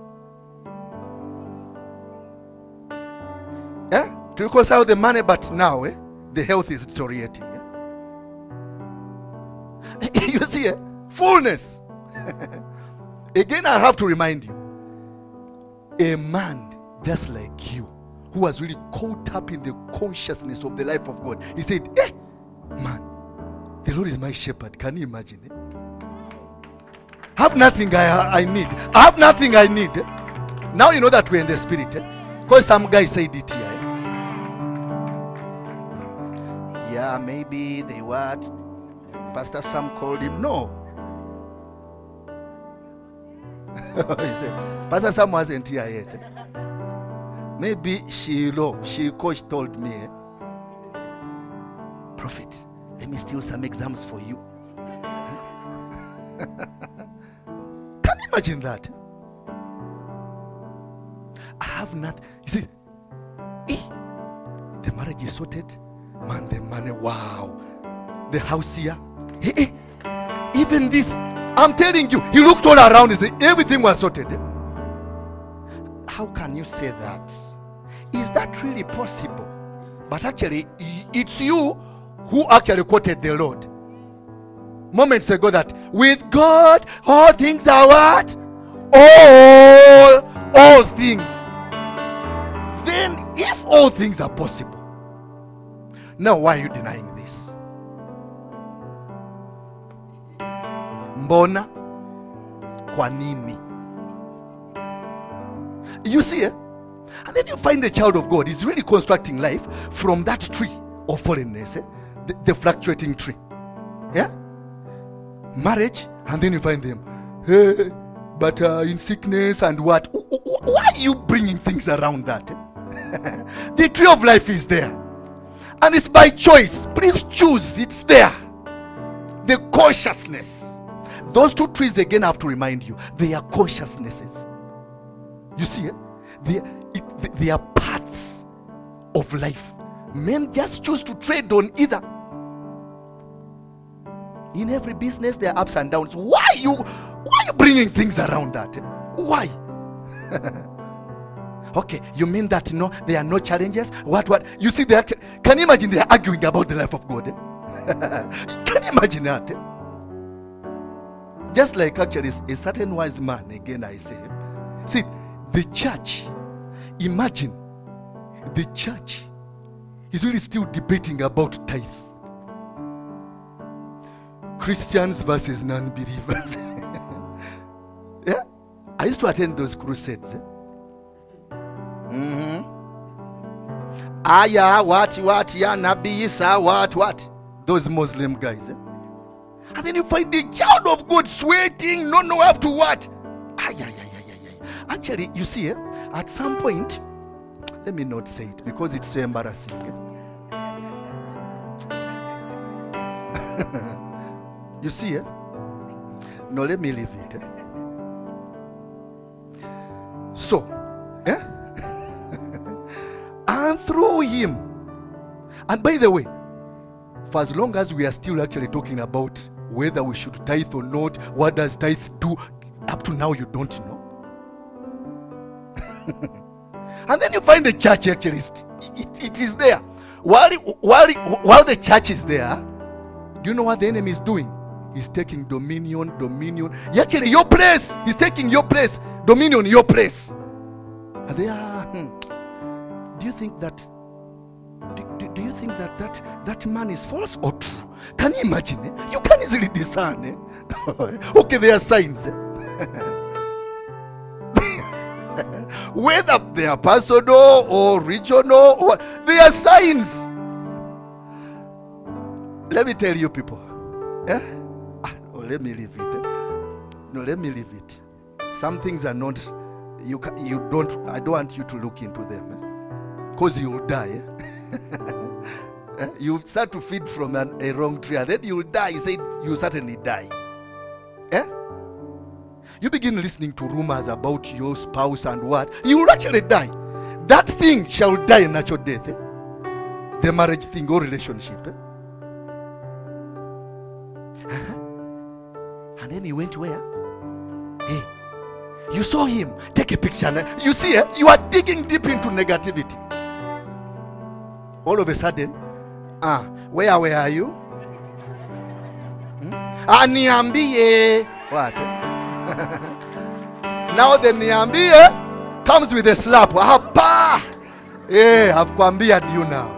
To reconcile the money, but now the health is deteriorating. You see, fullness. Again, I have to remind you, a man just like you, who was really caught up in the consciousness of the life of God. He said, man, the Lord is my shepherd. Can you imagine? Have nothing I need. I have nothing I need. Now you know that we're in the spirit. Because some guy said it here. Yeah, maybe they what? Pastor Sam called him. No. He said, Pastor Sam wasn't here yet. Maybe she coach told me, Prophet, let me steal some exams for you. Can you imagine that? I have nothing. He says, the marriage is sorted. Man, the money, wow. The house here. Even this, I'm telling you, he looked all around and said, everything was sorted. How can you say that? Is that really possible? But actually, it's you who actually quoted the Lord moments ago that with God, all things are what? All things. Then, if all things are possible, now why are you denying this? Mbona? Kwa nini? You see, and then you find the child of God is really constructing life from that tree of fallenness, the fluctuating tree. Yeah? Marriage, and then you find them, but in sickness and what? Why are you bringing things around that? The tree of life is there. And it's by choice. Please choose. It's there. The consciousness. Those two trees again have to remind you, they are consciousnesses. You see, they are parts of life. Men just choose to trade on either. In every business, there are ups and downs. Why are you bringing things around that? Why? Okay, you mean that there are no challenges? What? You see, can you imagine they are arguing about the life of God? Can you imagine that? Just like actually a certain wise man, again I say, see, the church, imagine, the church is really still debating about tithe. Christians versus non-believers. Yeah? I used to attend those crusades. Aya, what, ya, Nabi Isa, what? Those Muslim guys. And then you find the child of God sweating, no know have to what? Actually, you see, at some point, let me not say it because it's so embarrassing. You see, eh? No, let me leave it. Eh? So, eh? And through him. And by the way, for as long as we are still actually talking about whether we should tithe or not, what does tithe do, up to now you don't know. And then you find the church actually, it is there. While the church is there, do you know what the enemy is doing? He's taking dominion. Actually, your place. He's taking your place. Dominion, your place. And they are, do you think that do you think that man is false or true? Can you imagine? Eh? You can easily discern. Eh? Okay, there are signs. Eh? Whether they are personal or regional, or they are signs. Let me tell you, people. Eh? Let me leave it. Eh? No, let me leave it. Some things are not. I don't want you to look into them, because you'll die. You start to feed from a wrong tree, and then you'll die. He said you certainly die. Eh? You begin listening to rumors about your spouse and what, you will actually die. That thing shall die a natural death. Eh? The marriage thing or relationship. Eh? And then he went where? Hey, you saw him. Take a picture. You see, eh? You are digging deep into negativity. All of a sudden, where are you? Niambie. What? Now the niambie comes with a slap. Hapa! Yeah, I've kwambia you now.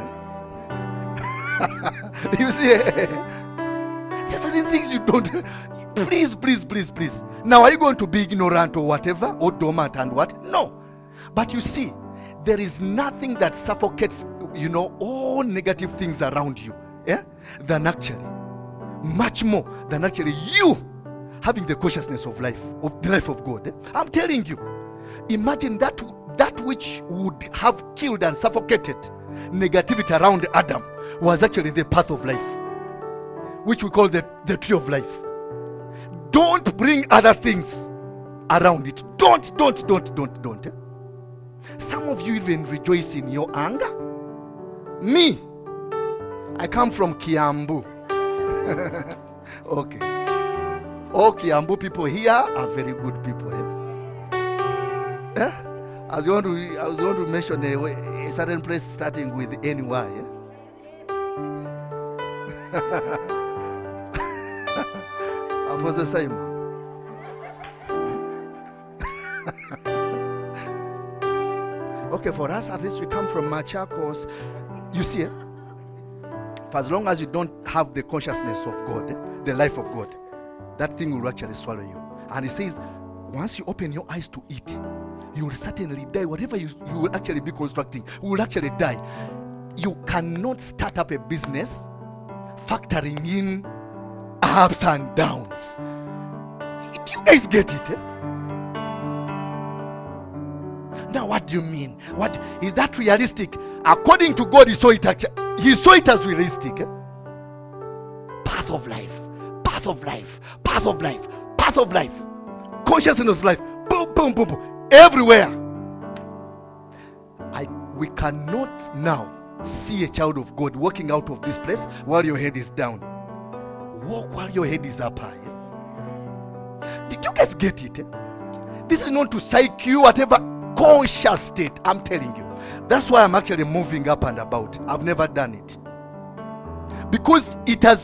You see, there's certain things you don't. Please. Now, are you going to be ignorant or whatever, or dormant and what? No. But you see, there is nothing that suffocates, all negative things around you, than actually, much more than actually you having the consciousness of life, of the life of God. Eh? I'm telling you, imagine that which would have killed and suffocated negativity around Adam was actually the path of life, which we call the tree of life. Don't bring other things around it. Don't. Eh? Some of you even rejoice in your anger. Me, I come from Kiambu. Okay. All Kiambu people here are very good people. Eh? I was going to mention a certain place starting with NY. Eh? Apostle Simon. Okay, for us at least we come from Machakos. You see, for as long as you don't have the consciousness of God, the life of God, that thing will actually swallow you. And it says, once you open your eyes to it, you will certainly die. Whatever you will actually be constructing, you will actually die. You cannot start up a business factoring in ups and downs. Do you guys get it? Eh? Now, what do you mean? What is that realistic? According to God, He saw it as realistic. Eh? Path of life. Consciousness of life. Boom. Everywhere. We cannot now see a child of God walking out of this place while your head is down. Walk while your head is up high. Did you guys get it? This is not to psych you, whatever conscious state. I'm telling you. That's why I'm actually moving up and about. I've never done it. Because it has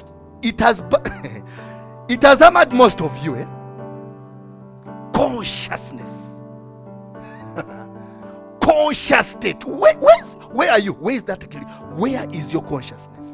hammered most of you. Consciousness. Conscious state. Where are you? Where is that actually? Where is your consciousness?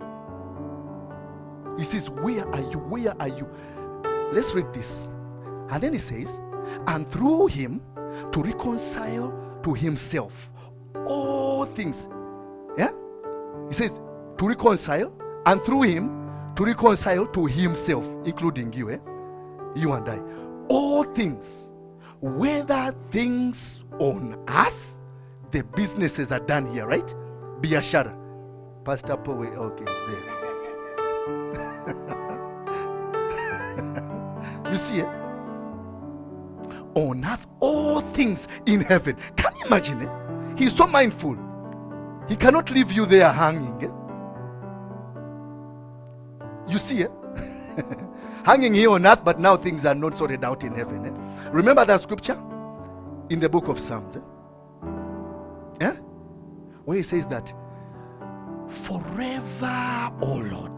He says, where are you? Let's read this. And then he says, and through him to reconcile to himself all things. Yeah? He says to reconcile, and through him to reconcile to himself, including you, you and I. All things, whether things on earth, the businesses are done here, right? Biashara. Pastor Powe, okay, is there. You see, on earth, all things in heaven. Can you imagine? He's so mindful. He cannot leave you there hanging. You see, hanging here on earth, but now things are not sorted out in heaven. Remember that scripture in the book of Psalms, where he says that forever, O Lord,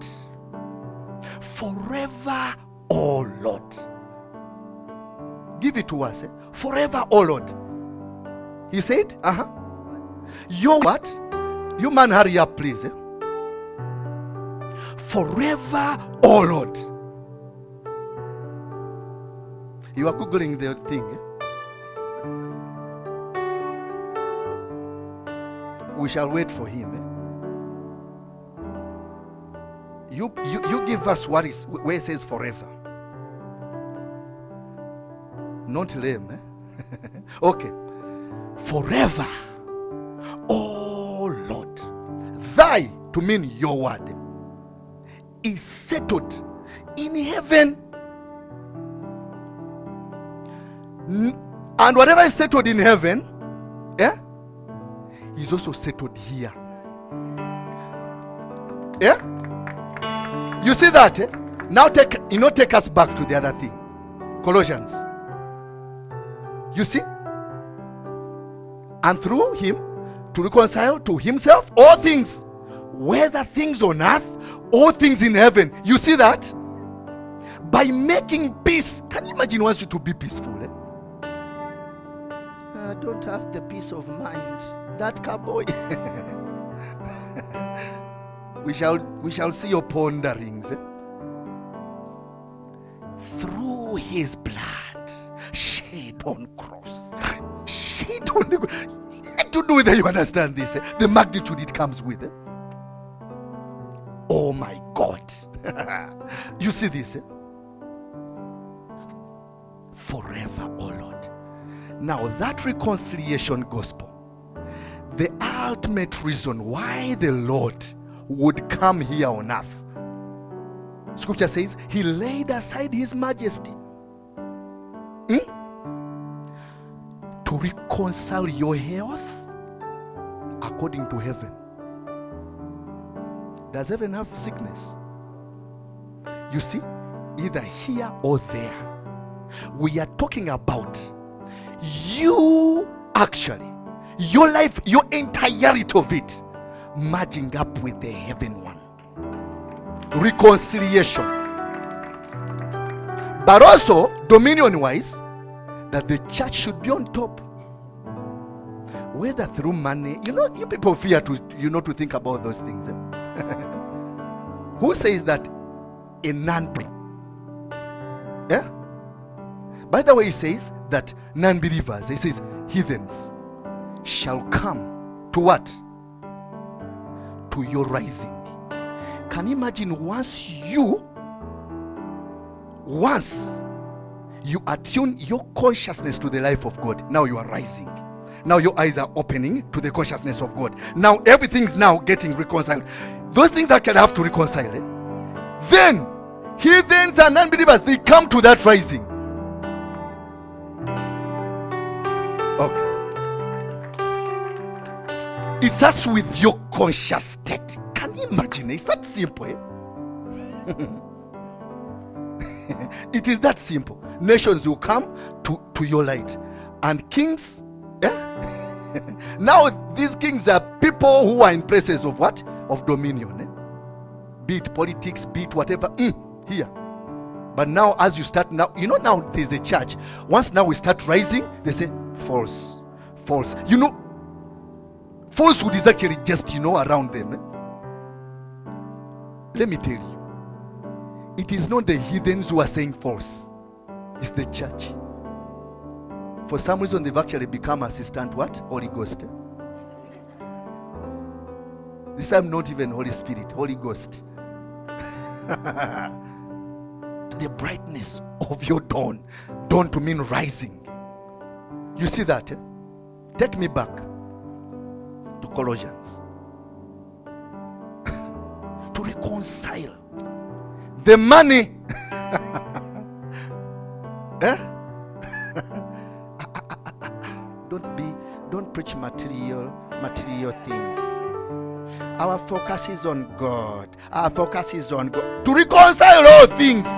forever, O Lord. Give it to us. Forever, O Lord. He said, your what? You man, hurry up, please. Forever, O Lord. You are googling the thing. We shall wait for him. You give us what is where it says forever. Not lame. Okay. Forever, oh Lord, thy, to mean your word, is settled in heaven. And whatever is settled in heaven, is also settled here. You see that? Now take us back to the other thing. Colossians. You see? And through him to reconcile to himself all things, whether things on earth or things in heaven. You see that? By making peace. Can you imagine wants you to be peaceful? I don't have the peace of mind. That cowboy. we shall see your ponderings. Through his blood shed on cross. Shed on the cross. I don't know whether you understand this. The magnitude it comes with. Oh my God. You see this? Forever, oh Lord. Now that reconciliation gospel, the ultimate reason why the Lord would come here on earth. Scripture says he laid aside his majesty to reconcile your health according to heaven. Does heaven have sickness? You see, either here or there. We are talking about you actually, your life, your entirety of it, merging up with the heaven one. Reconciliation. But also, dominion-wise, that the church should be on top. Whether through money, you people fear to think about those things. Who says that a non-believer? By the way, he says that non-believers, he says heathens, shall come to what? To your rising. Can you imagine once you attune your consciousness to the life of God, now you are rising. Now your eyes are opening to the consciousness of God. Now everything's now getting reconciled. Those things actually have to reconcile. Then heathens and unbelievers, they come to that rising. Okay. It starts with your conscious state. Can you imagine? It's that simple. It is that simple. Nations will come to your light. And kings, now these kings are people who are in places of what? Of dominion. Be it politics, be it whatever. Here. But now as you start now, now there's a church. Once now we start rising, they say, false. Falsehood is actually just, around them. Let me tell you, it is not the heathens who are saying false. It's the church. For some reason, they've actually become assistant what? Holy Ghost. This time, not even Holy Spirit, Holy Ghost. The brightness of your dawn. Dawn to mean rising. You see that? Take me back to Colossians. To reconcile the money Eh? Don't preach material things. Our focus is on God. Our focus is on God. To reconcile all things.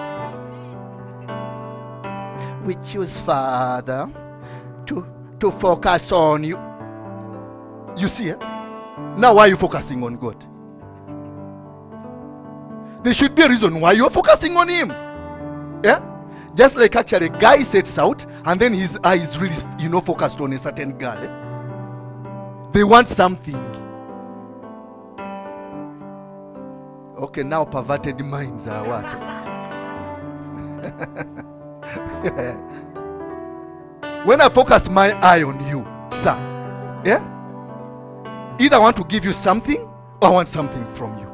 We choose, Father, to focus on you. You see, now why are you focusing on God? There should be a reason why you're focusing on Him. Yeah? Just like actually a guy sets out and then his eye is really, focused on a certain girl. They want something. Okay, now perverted minds are what? When I focus my eye on you, sir, yeah? Either I want to give you something or I want something from you.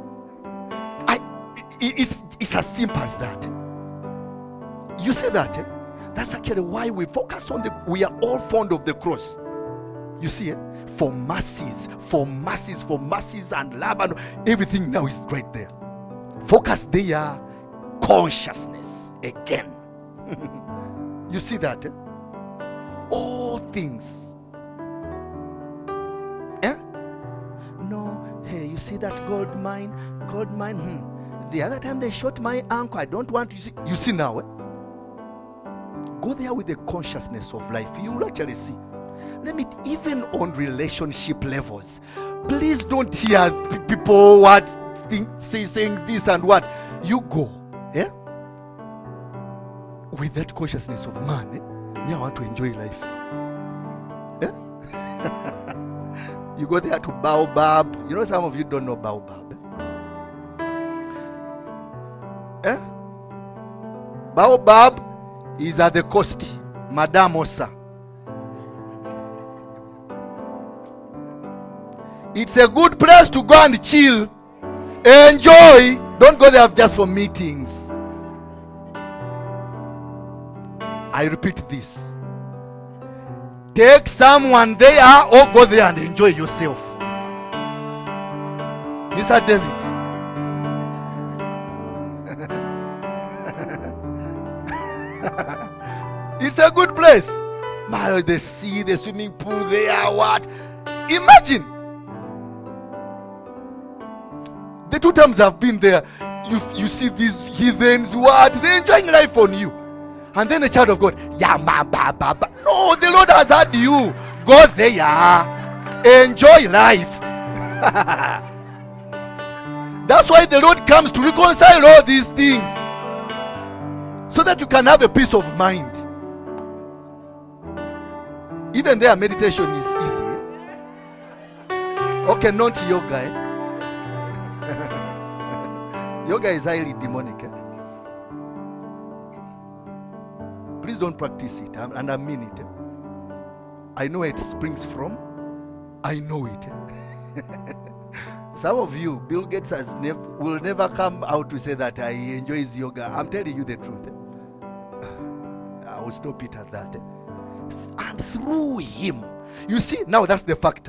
It's as simple as that. You see that? That's actually why we focus on we are all fond of the cross. You see, for masses and love and everything now is right there. Focus there, consciousness again. You see that? All things. No, hey, you see that gold mine? The other time they shot my ankle. I don't want to see. You see now, Go there with the consciousness of life. You will actually see. Let me, even on relationship levels, please don't hear people saying this and what. You go, with that consciousness of man. I want to enjoy life. You go there to Baobab. Some of you don't know Baobab. Baobab is at the coast. Madame Osa. It's a good place to go and chill. Enjoy. Don't go there just for meetings. I repeat this. Take someone there or go there and enjoy yourself. Mr. David. It's a good place. The sea, the swimming pool there, what? Imagine. The 2 times I've been there, you see these heathens, what? They're enjoying life on you. And then a child of God, no, the Lord has had you. Go there. Enjoy life. That's why the Lord comes to reconcile all these things. So that you can have a peace of mind. Even their meditation is easy. Okay, not yoga. Yoga is highly demonic. Please don't practice it, and I mean it. I know where it springs from. I know it. Some of you, Bill Gates will never come out to say that he enjoys yoga. I'm telling you the truth. I will stop it at that. And through him, you see, now that's the factor.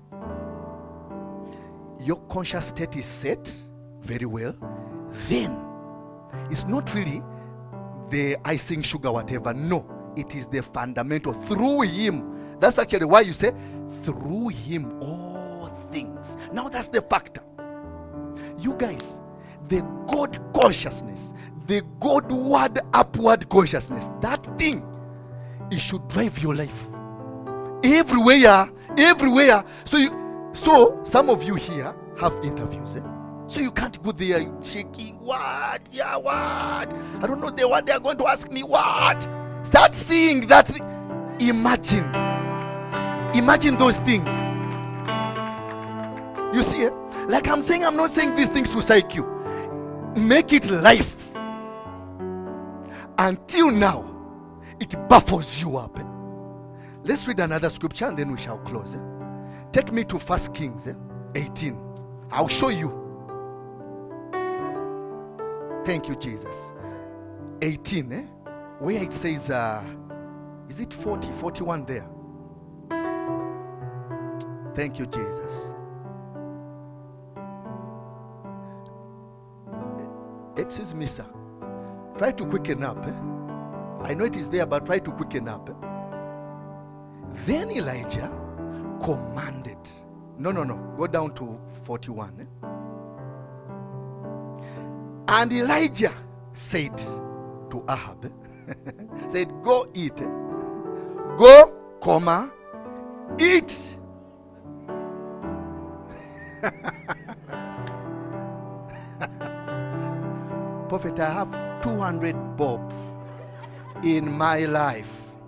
Your conscious state is set very well. Then, it's not really the icing sugar, whatever. No, it is the fundamental. Through him. That's actually why you say, through him all things. Now that's the factor. You guys, the God consciousness, the Godward upward consciousness, that thing, it should drive your life. Everywhere. So some of you here have interviews. So you can't go there shaking. What? Yeah, what? I don't know what they are going to ask me. What? Start seeing that. Imagine those things. You see, like I'm saying, I'm not saying these things to psych you. Make it life. Until now, it baffles you up. Let's read another scripture and then we shall close. Take me to 1 Kings 18. I'll show you. Thank you, Jesus. 18, where it says, is it 40, 41 there? Thank you, Jesus. Excuse me, sir. Try to quicken up. I know it is there, but try to quicken up. Then Elijah commanded. No. Go down to 41. And Elijah said to Ahab, said, go eat. Go, eat. Prophet, I have 200 bob in my life.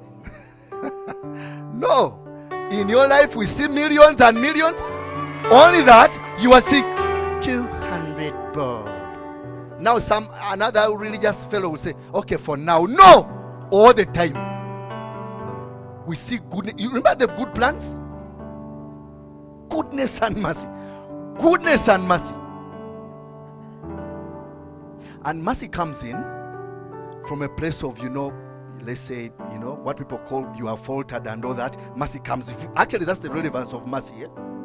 No. In your life we see millions and millions. Only that you are seeing 200 bob. Now another religious fellow will say, okay, for now. No. All the time. We see goodness. You remember the good plans? Goodness and mercy. Goodness and mercy. And mercy comes in from a place of, let's say, what people call you are faltered and all that. Mercy comes. Actually, that's the relevance of mercy.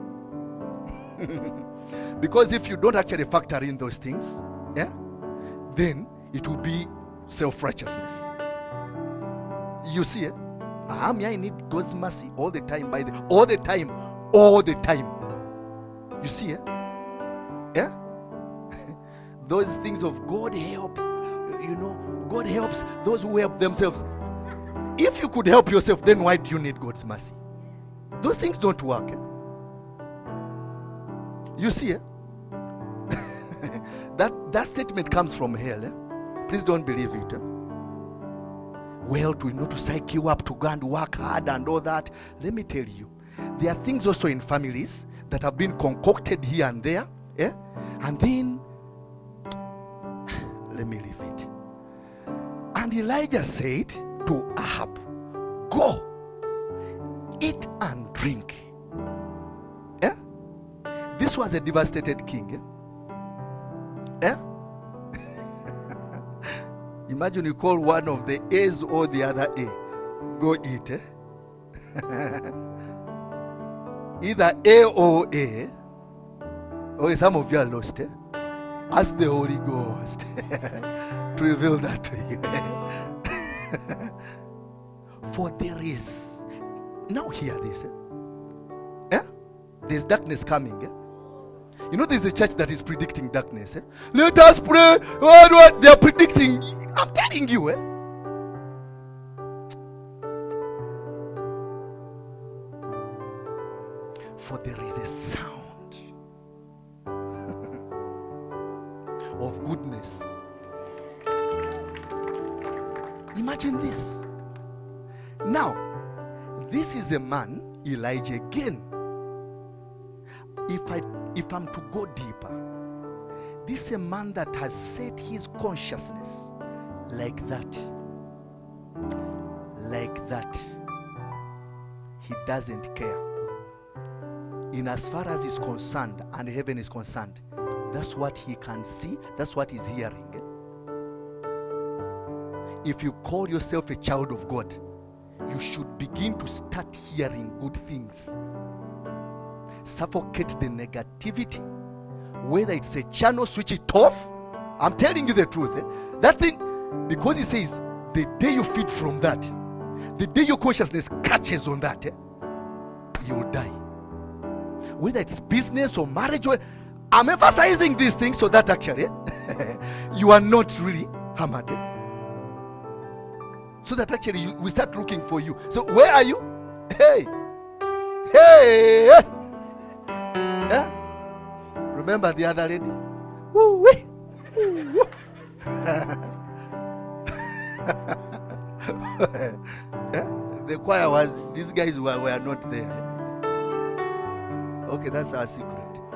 Because if you don't actually factor in those things, then it will be self-righteousness. You see, I need God's mercy all the time, all the time. You see, those things of God help, God helps those who help themselves. If you could help yourself, then why do you need God's mercy? Those things don't work. You see, that statement comes from hell. Please don't believe it. Well, to psych you up to go and work hard and all that. Let me tell you, there are things also in families that have been concocted here and there. And then, let me leave it. And Elijah said to Ahab, go, eat and drink. This was a devastated king. Imagine you call one of the A's or the other A. Go eat. Either A or A. Or some of you are lost. Ask the Holy Ghost to reveal that to you. For there is. Now hear this. There's darkness coming. There's a church that is predicting darkness. Let us pray. What? They are predicting. I'm telling you. For there is a sound of goodness. Imagine this. Now, this is a man, Elijah again. If I'm to go deeper, this is a man that has set his consciousness like that. He doesn't care. In as far as he's concerned and heaven is concerned, that's what he can see, that's what he's hearing. If you call yourself a child of God, you should begin to start hearing good things. Suffocate the negativity. Whether it's a channel, switch it off. I'm telling you the truth. That thing, because he says, the day you feed from that, the day your consciousness catches on that, you'll die. Whether it's business or marriage, I'm emphasizing these things so that actually you are not really hammered. So that actually we start looking for you. So where are you? Hey. Remember the other lady? Woo-wee. Woo-woo. The choir was, these guys were not there. Okay, that's our secret.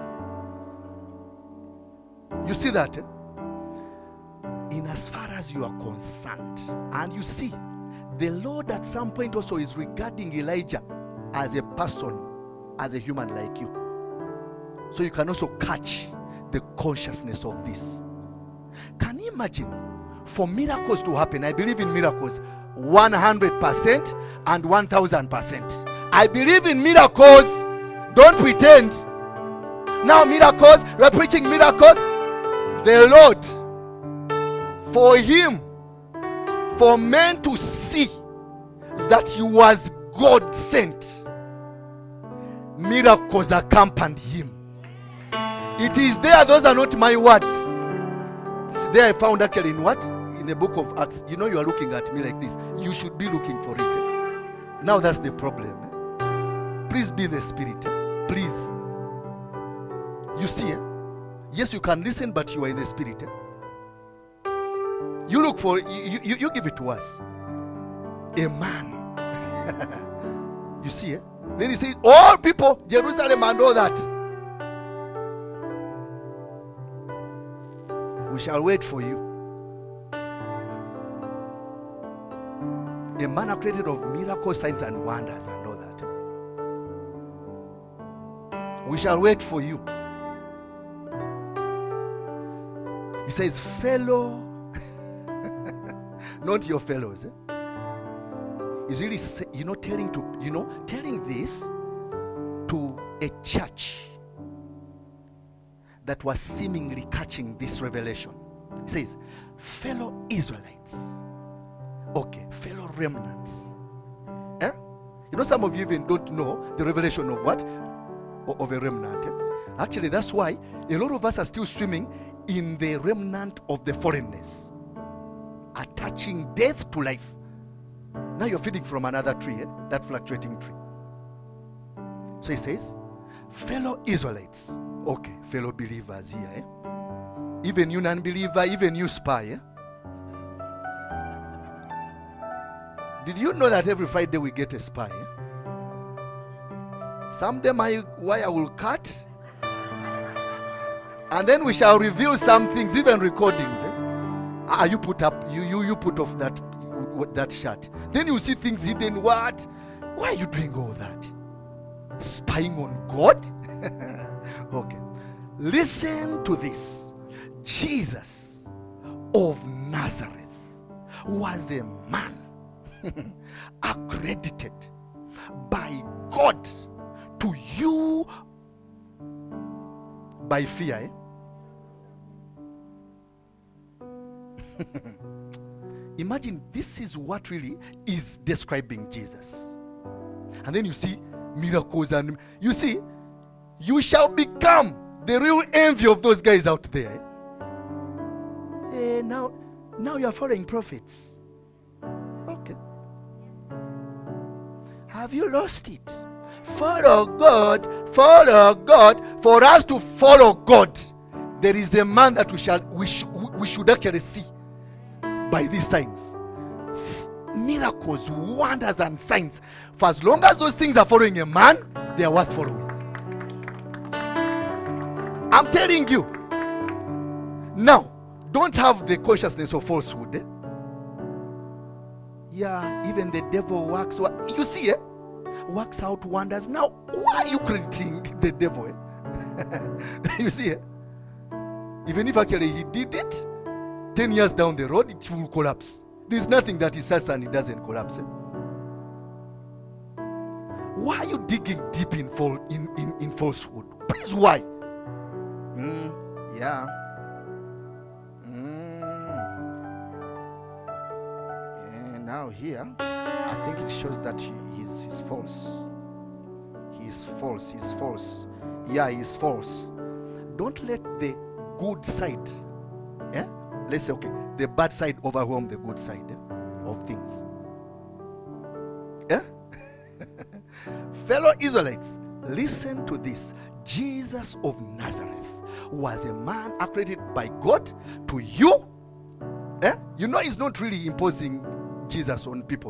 You see that? In as far as you are concerned, and you see, the Lord at some point also is regarding Elijah as a person, as a human like you. So you can also catch the consciousness of this. Can you imagine for miracles to happen? I believe in miracles 100% and 1000%. I believe in miracles. Don't pretend. Now miracles, we're preaching miracles. The Lord, for him for men to see that he was God sent, miracles accompanied him. It is there, those are not my words. It's there I found actually in what? In the book of Acts. You know, you are looking at me like this. You should be looking for it. Now that's the problem. Please be in the spirit. Please. You see, yes, you can listen, but you are in the spirit. You look for, you give it to us. A man. You see, then he says, all people, Jerusalem and all that, we shall wait for you. A man created of miracles, signs and wonders and all that. We shall wait for you. He says, fellow, not your fellows. He's really, telling this to a church that was seemingly catching this revelation. He says, fellow Israelites. Okay, fellow remnants. Some of you even don't know the revelation of what? Of a remnant. Actually, that's why a lot of us are still swimming in the remnant of the foreignness, attaching death to life. Now you're feeding from another tree, that fluctuating tree. So he says, fellow Israelites. Okay, fellow believers here. Even you non-believer, even you spy. Did you know that every Friday we get a spy? Someday my wire will cut. And then we shall reveal some things, even recordings. You put up, you put off that shirt. Then you see things hidden. What? Why are you doing all that? Spying on God? Okay. Listen to this. Jesus of Nazareth was a man accredited by God to you by fear. Imagine this is what really is describing Jesus. And then you see miracles, and you see, you shall become the real envy of those guys out there. Now you are following prophets. Okay. Have you lost it? Follow God, follow God. For us to follow God, there is a man that we should actually see by these signs. Miracles, wonders, and signs. For as long as those things are following a man, they are worth following. I'm telling you. Now, don't have the consciousness of falsehood. Yeah, even the devil works. You see, works out wonders. Now, why are you crediting the devil? You see, even if actually he did it, 10 years down the road, it will collapse. There's nothing that he says and it doesn't collapse. Why are you digging deep in falsehood? Please, why? Yeah. And now here, I think it shows that he's false. He's false. He's false. Yeah, he's false. Don't let the good side, let's say, okay, the bad side overwhelm the good side of things. Fellow Israelites, listen to this. Jesus of Nazareth was a man accredited by God to you. You know, he's not really imposing Jesus on people.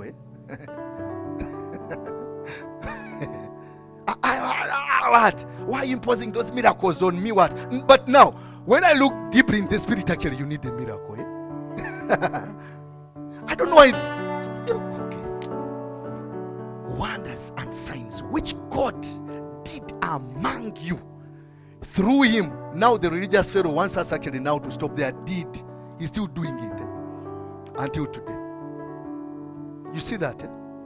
What? Why are you imposing those miracles on me? What? But now, when I look deeper in the spirit, actually, you need a miracle. I don't know why. Okay. Wonders and signs which God did among you through him. Now the religious Pharaoh wants us actually now to stop there. He's still doing it until today. You see that?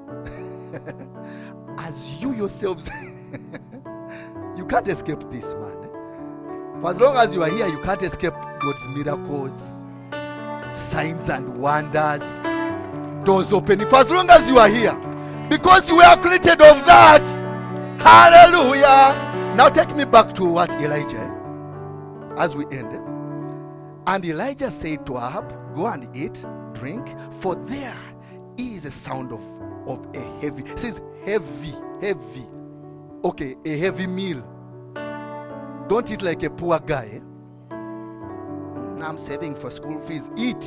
As you yourselves, you can't escape this, man. For as long as you are here, you can't escape God's miracles, signs and wonders. doors opening for as long as you are here. Because you were created of that. Hallelujah. Now take me back to what Elijah, as we end. And Elijah said to Ahab, go and eat, drink, for there is a sound of a heavy. It says heavy. Okay, a heavy meal. Don't eat like a poor guy. Now I'm saving for school fees. Eat.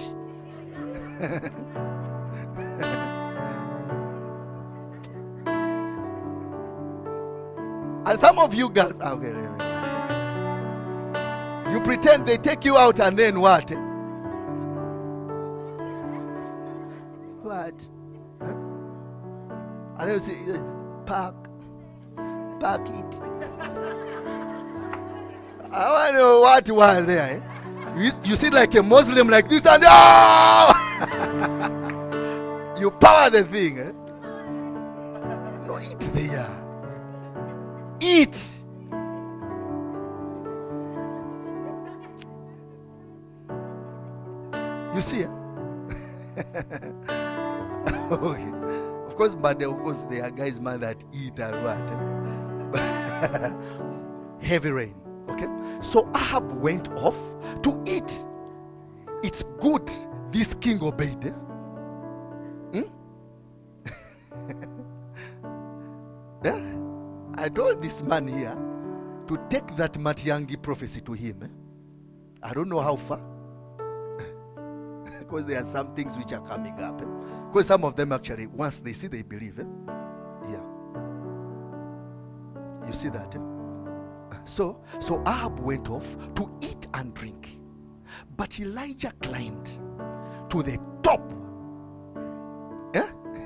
And some of you girls, okay, you pretend they take you out and then what? What? Huh? And they will say, park it. I want to know what you are there. Eh? You sit like a Muslim like this and you power the thing. Eh? No, eat there. Eat. You see? Okay. Of course, but of course there are guys man that eat and what? Heavy rain. Okay. So Ahab went off to eat. It's good this king obeyed. Yeah? I told this man here to take that Matiangi prophecy to him. I don't know how far. Because there are some things which are coming up. Because some of them actually, once they see, they believe. Yeah. You see that? So Ahab went off to eat and drink. But Elijah climbed to the top. Yeah?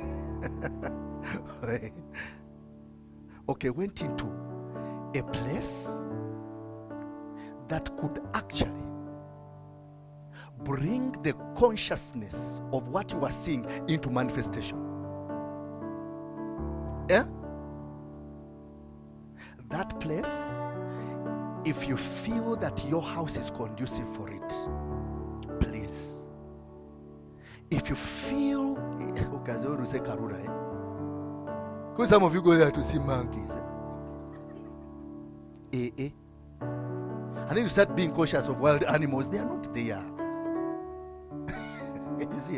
Okay, went into a place that could actually bring the consciousness of what you are seeing into manifestation. Yeah? That place, if you feel that your house is conducive for it, please. If you feel, because some of you go there to see monkeys. And then you start being cautious of wild animals. They are not there. You see,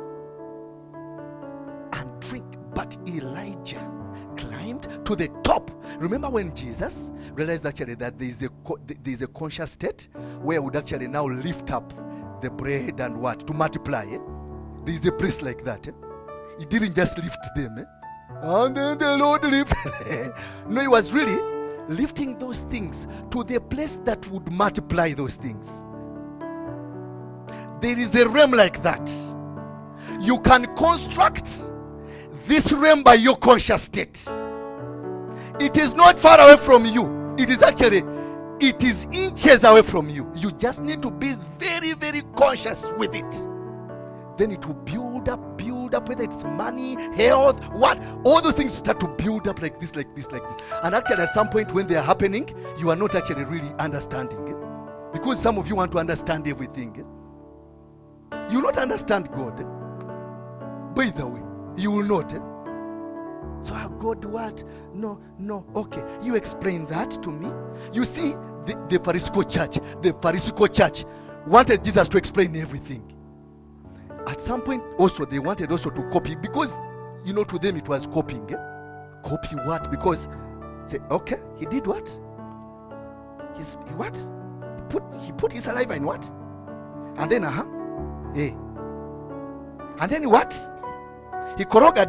and drink. But Elijah climbed to the top. Remember when Jesus realized actually that there is a conscious state where would actually now lift up the bread and what? To multiply. There is a place like that. He didn't just lift them. And then the Lord lifted. No, he was really lifting those things to the place that would multiply those things. There is a realm like that. You can construct this realm by your conscious state. It is not far away from you. It is inches away from you. You just need to be very, very conscious with it. Then it will build up, whether it's money, health, what, all those things start to build up like this. And actually at some point when they are happening, you are not actually really understanding it. Because some of you want to understand everything. You will not understand God. By the way, you will not. So God what? No, okay. You explain that to me. You see, the Pharisaical church wanted Jesus to explain everything. At some point also they wanted also to copy, because to them it was copying. Copy what? Because say, okay, he did what? He put his saliva in what? And then and then what? He korogad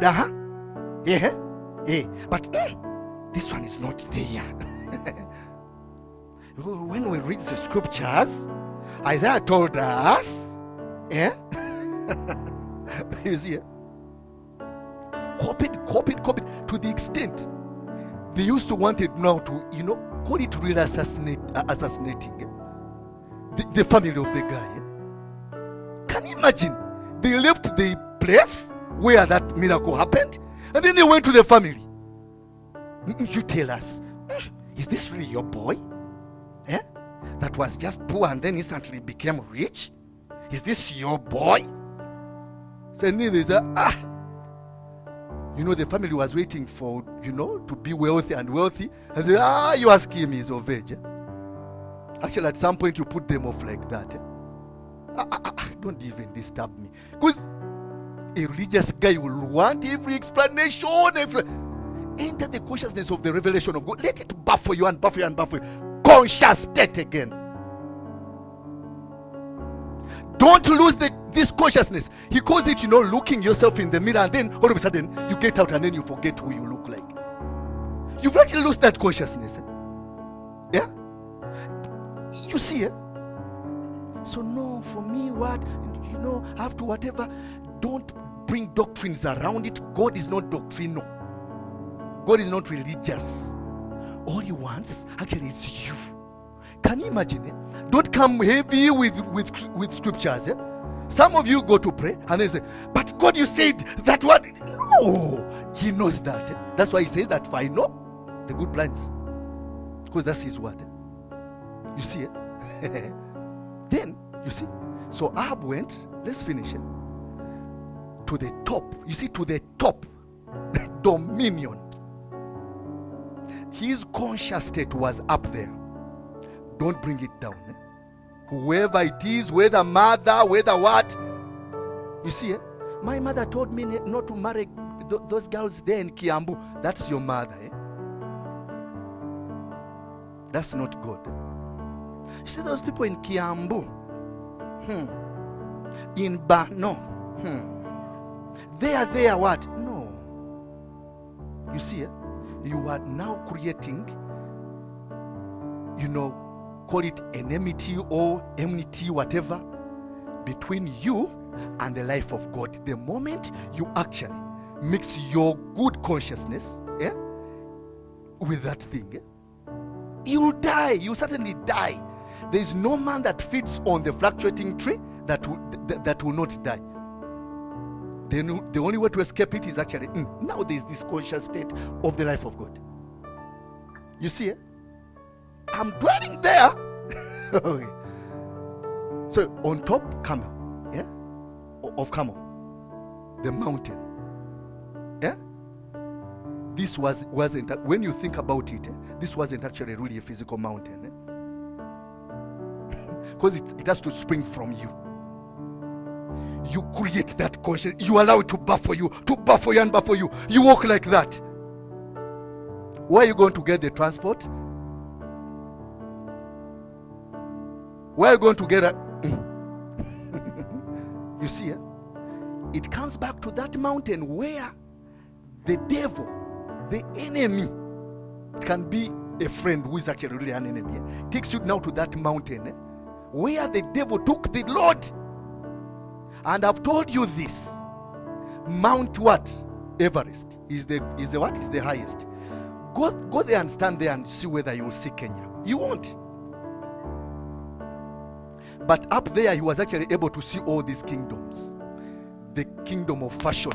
but this one is not there. When we read the scriptures, Isaiah told us, you see, copied to the extent they used to want it now to, call it real assassinating the family of the guy. Can you imagine? They left the place where that miracle happened, and then they went to the family. You tell us, is this really your boy? That was just poor and then instantly became rich? Is this your boy? So they say, the family was waiting for, to be wealthy and wealthy. And say, you ask him, he's of age. Actually, at some point, you put them off like that. Don't even disturb me. Because a religious guy will want every explanation. Enter the consciousness of the revelation of God. Let it buffet you and buffet you and buffet you. Conscious state again. Don't lose this consciousness. He calls it, looking yourself in the mirror, and then all of a sudden you get out and then you forget who you look like. You've actually lost that consciousness. Yeah? You see, So no, for me, what? After whatever, don't bring doctrines around it. God is not doctrinal. God is not religious. All he wants, actually, is you. Can you imagine it? Don't come heavy with scriptures. Some of you go to pray and they say, but God, you said that what? No, he knows that. That's why he says that, for I know the good plans. Because that's his word. You see it? Then, you see? So Ahab went, let's finish it, to the top. You see, to the top. Dominion. His conscious state was up there. Don't bring it down. Whoever it is, whether mother, whether what. You see, my mother told me not to marry those girls there in Kiambu. That's your mother. That's not good. You see those people in Kiambu, in Bano, they are what? No. You see, you are now creating, call it enmity or enmity, whatever, between you and the life of God. The moment you actually mix your good consciousness with that thing, you'll die. You'll certainly die. There is no man that feeds on the fluctuating tree that will not die. The only way to escape it is actually, now there is this conscious state of the life of God. You see, I'm dwelling there. Okay. So on top, Carmel, of Carmel, the mountain. This wasn't, when you think about it, this wasn't actually really a physical mountain. Because it has to spring from you. You create that conscience. You allow it to buffer you and buffer you. You walk like that. Where are you going to get the transport? Where are you going to get it? You see, it comes back to that mountain where the devil, the enemy, it can be a friend who is actually really an enemy, takes you now to that mountain where the devil took the Lord. And I've told you this. Mount what? Everest is the what? Is the highest. Go there and stand there and see whether you will see Kenya. You won't. But up there he was actually able to see all these kingdoms. The kingdom of fashion.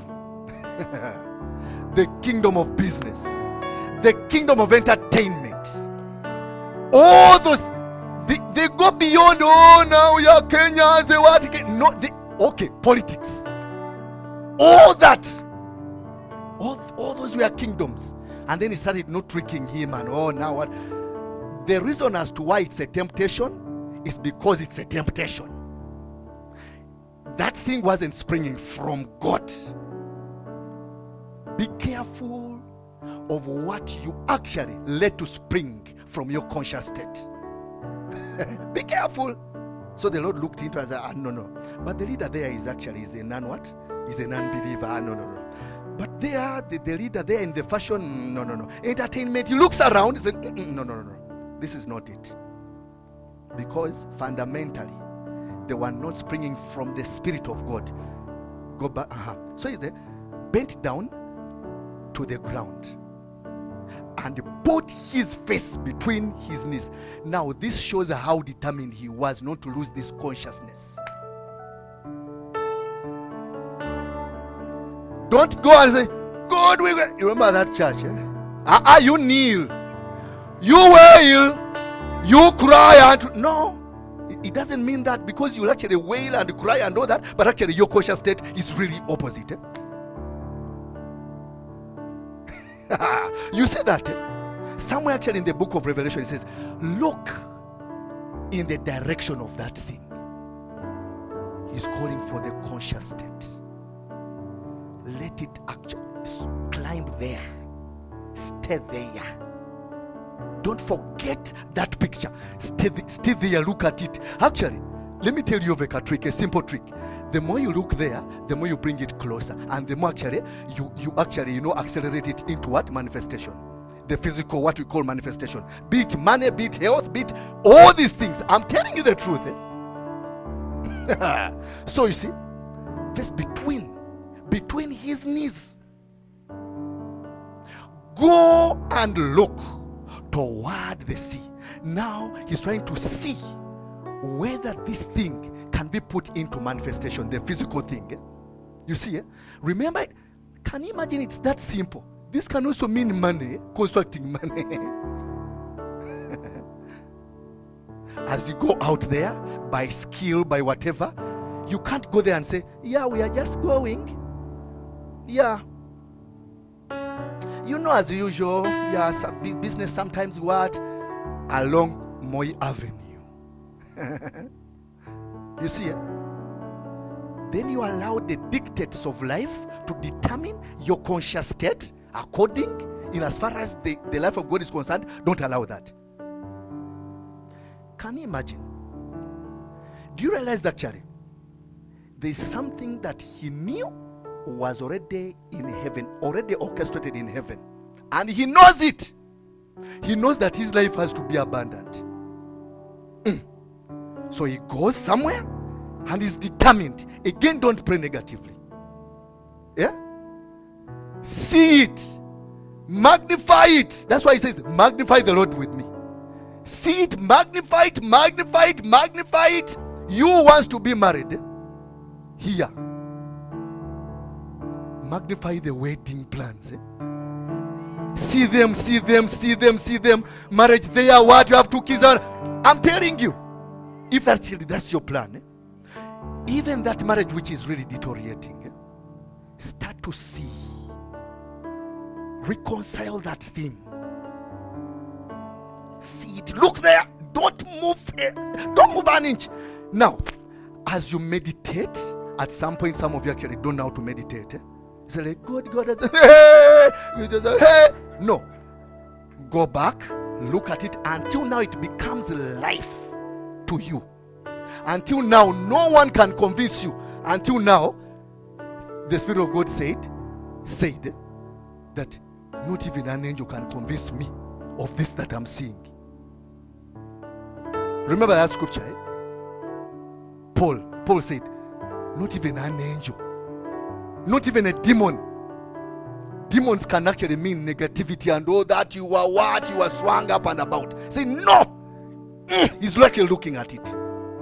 The kingdom of business. The kingdom of entertainment. All those, they go beyond, now we are Kenyans, okay, politics. All that. All those were kingdoms. And then he started not tricking him and now what? The reason as to why it's a temptation is because it's a temptation. That thing wasn't springing from God. Be careful of what you actually let to spring from your conscious state. Be careful. So the Lord looked into it and said, no. But the leader there is a non-what? Is a non-believer. No. But there, the leader there in the fashion, no. Entertainment, he looks around and says, no. This is not it. Because fundamentally, they were not springing from the Spirit of God. Go back. So he's there, bent down to the ground and put his face between his knees. Now, this shows how determined he was not to lose this consciousness. Don't go and say, God, we will. You remember that church? You kneel, you wail, you cry, and no. It doesn't mean that because you'll actually wail and cry and all that, but actually your conscious state is really opposite. You see that? Somewhere actually in the book of Revelation it says, look in the direction of that thing. He's calling for the conscious state. Let it actually climb there. Stay there. Don't forget that picture. Stay there, look at it. Actually, let me tell you of a trick, a simple trick. The more you look there, the more you bring it closer. And the more actually, you actually, accelerate it into what? Manifestation. The physical, what we call manifestation. Be it money, be it health, be it all these things. I'm telling you the truth. So you see, just between his knees, go and look toward the sea. Now he's trying to see whether this thing can be put into manifestation, the physical thing. You see, remember, can you imagine it's that simple? This can also mean money, constructing money. As you go out there, by skill, by whatever, you can't go there and say, yeah, we are just going. Yeah. As usual, yeah, some business sometimes what? Along Moi Avenue. You see, then you allow the dictates of life to determine your conscious state according, in as far as the life of God is concerned. Don't allow that. Can you imagine? Do you realize that, Charlie? There's something that he knew was already in heaven, already orchestrated in heaven. And he knows it. He knows that his life has to be abundant. So he goes somewhere and is determined. Again, don't pray negatively. Yeah? See it. Magnify it. That's why he says, magnify the Lord with me. See it, magnify it, magnify it, magnify it. You wants to be married. Here. Magnify the wedding plans. See them, see them, see them, see them. Marriage there, what? You have 2 kids. I'm telling you, if that's your plan, even that marriage which is really deteriorating, start to see. Reconcile that thing. See it. Look there. Don't move. Don't move an inch. Now, as you meditate, at some point, some of you actually don't know how to meditate. You say, like, God, hey! You just say, hey! No. Go back, look at it until now it becomes life to you. Until now, no one can convince you. Until now, the Spirit of God said that not even an angel can convince me of this that I'm seeing. Remember that scripture, Paul said, not even an angel, not even a demon. Demons can actually mean negativity and all that. You are what? You are swung up and about. Say no. He's actually looking at it.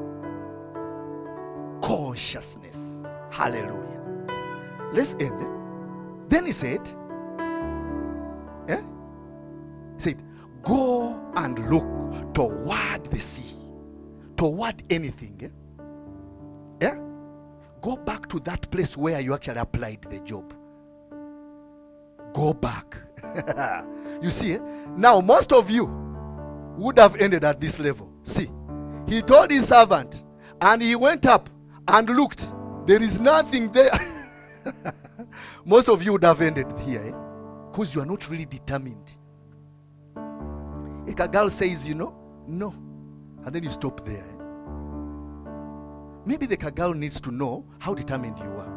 Consciousness. Hallelujah. Let's end. Then he said, he said, go and look toward the sea. Toward anything. Go back to that place where you actually applied the job. Go back. You see, now most of you would have ended at this level. See, he told his servant, and he went up and looked. There is nothing there. Most of you would have ended here, because you are not really determined. If a girl says, no, and then you stop there. Maybe the girl needs to know how determined you are.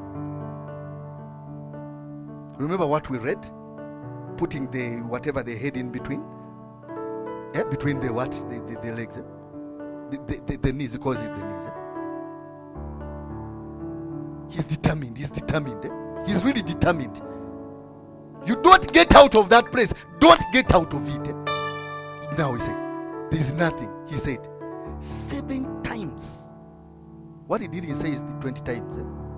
Remember what we read? Putting the whatever they head in between. Between the what? The legs. The knees, he calls it the knees. He's determined. He's really determined. You don't get out of that place. Don't get out of it. Now he said, there's nothing. He said, 7 times. What he didn't say is 20 times.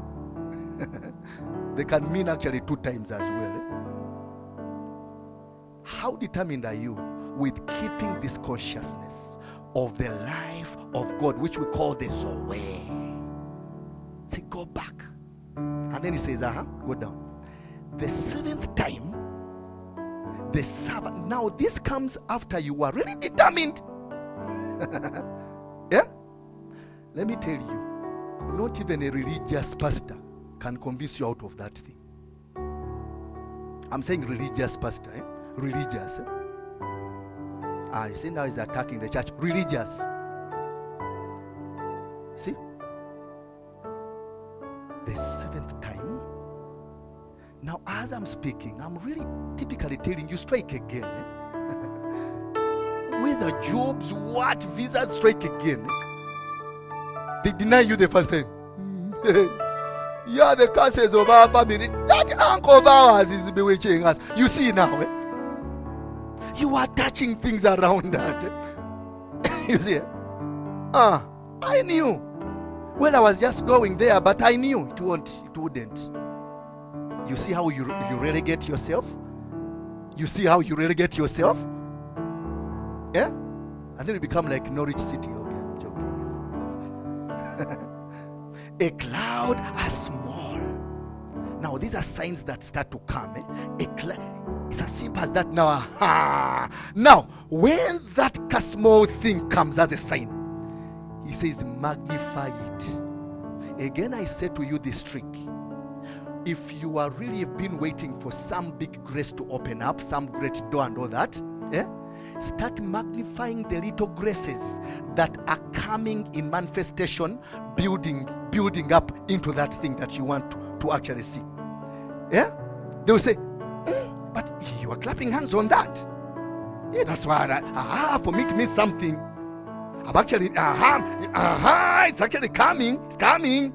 They can mean actually 2 times as well. How determined are you with keeping this consciousness of the life of God, which we call the Zoe. Say, go back. And then he says, go down. The seventh time, the Sabbath. Now this comes after you are really determined. Yeah? Let me tell you, not even a religious pastor can convince you out of that thing. I'm saying religious pastor, religious. You see now he's attacking the church. Religious. See? The seventh time. Now as I'm speaking, I'm really typically telling you, strike again. Whether jobs, what, visas, strike again. They deny you the first time. Yeah, the curses of our family. That uncle of ours is bewitching us. You see now, you are touching things around that. You see, I knew. Well, I was just going there, but I knew it wouldn't. You see how you relegate yourself? You see how you relegate yourself? Yeah? And then you become like Norwich City. Okay, I'm joking. A cloud as small. Now, these are signs that start to come. It's as simple as that now. Now, when that small thing comes as a sign, he says, magnify it. Again, I say to you this trick. If you are really been waiting for some big grace to open up, some great door and all that, start magnifying the little graces that are coming in manifestation, building up into that thing that you want to actually see. Yeah? They will say, but you are clapping hands on that. Yeah, that's why for me to mean something. I'm actually, it's actually coming. It's coming.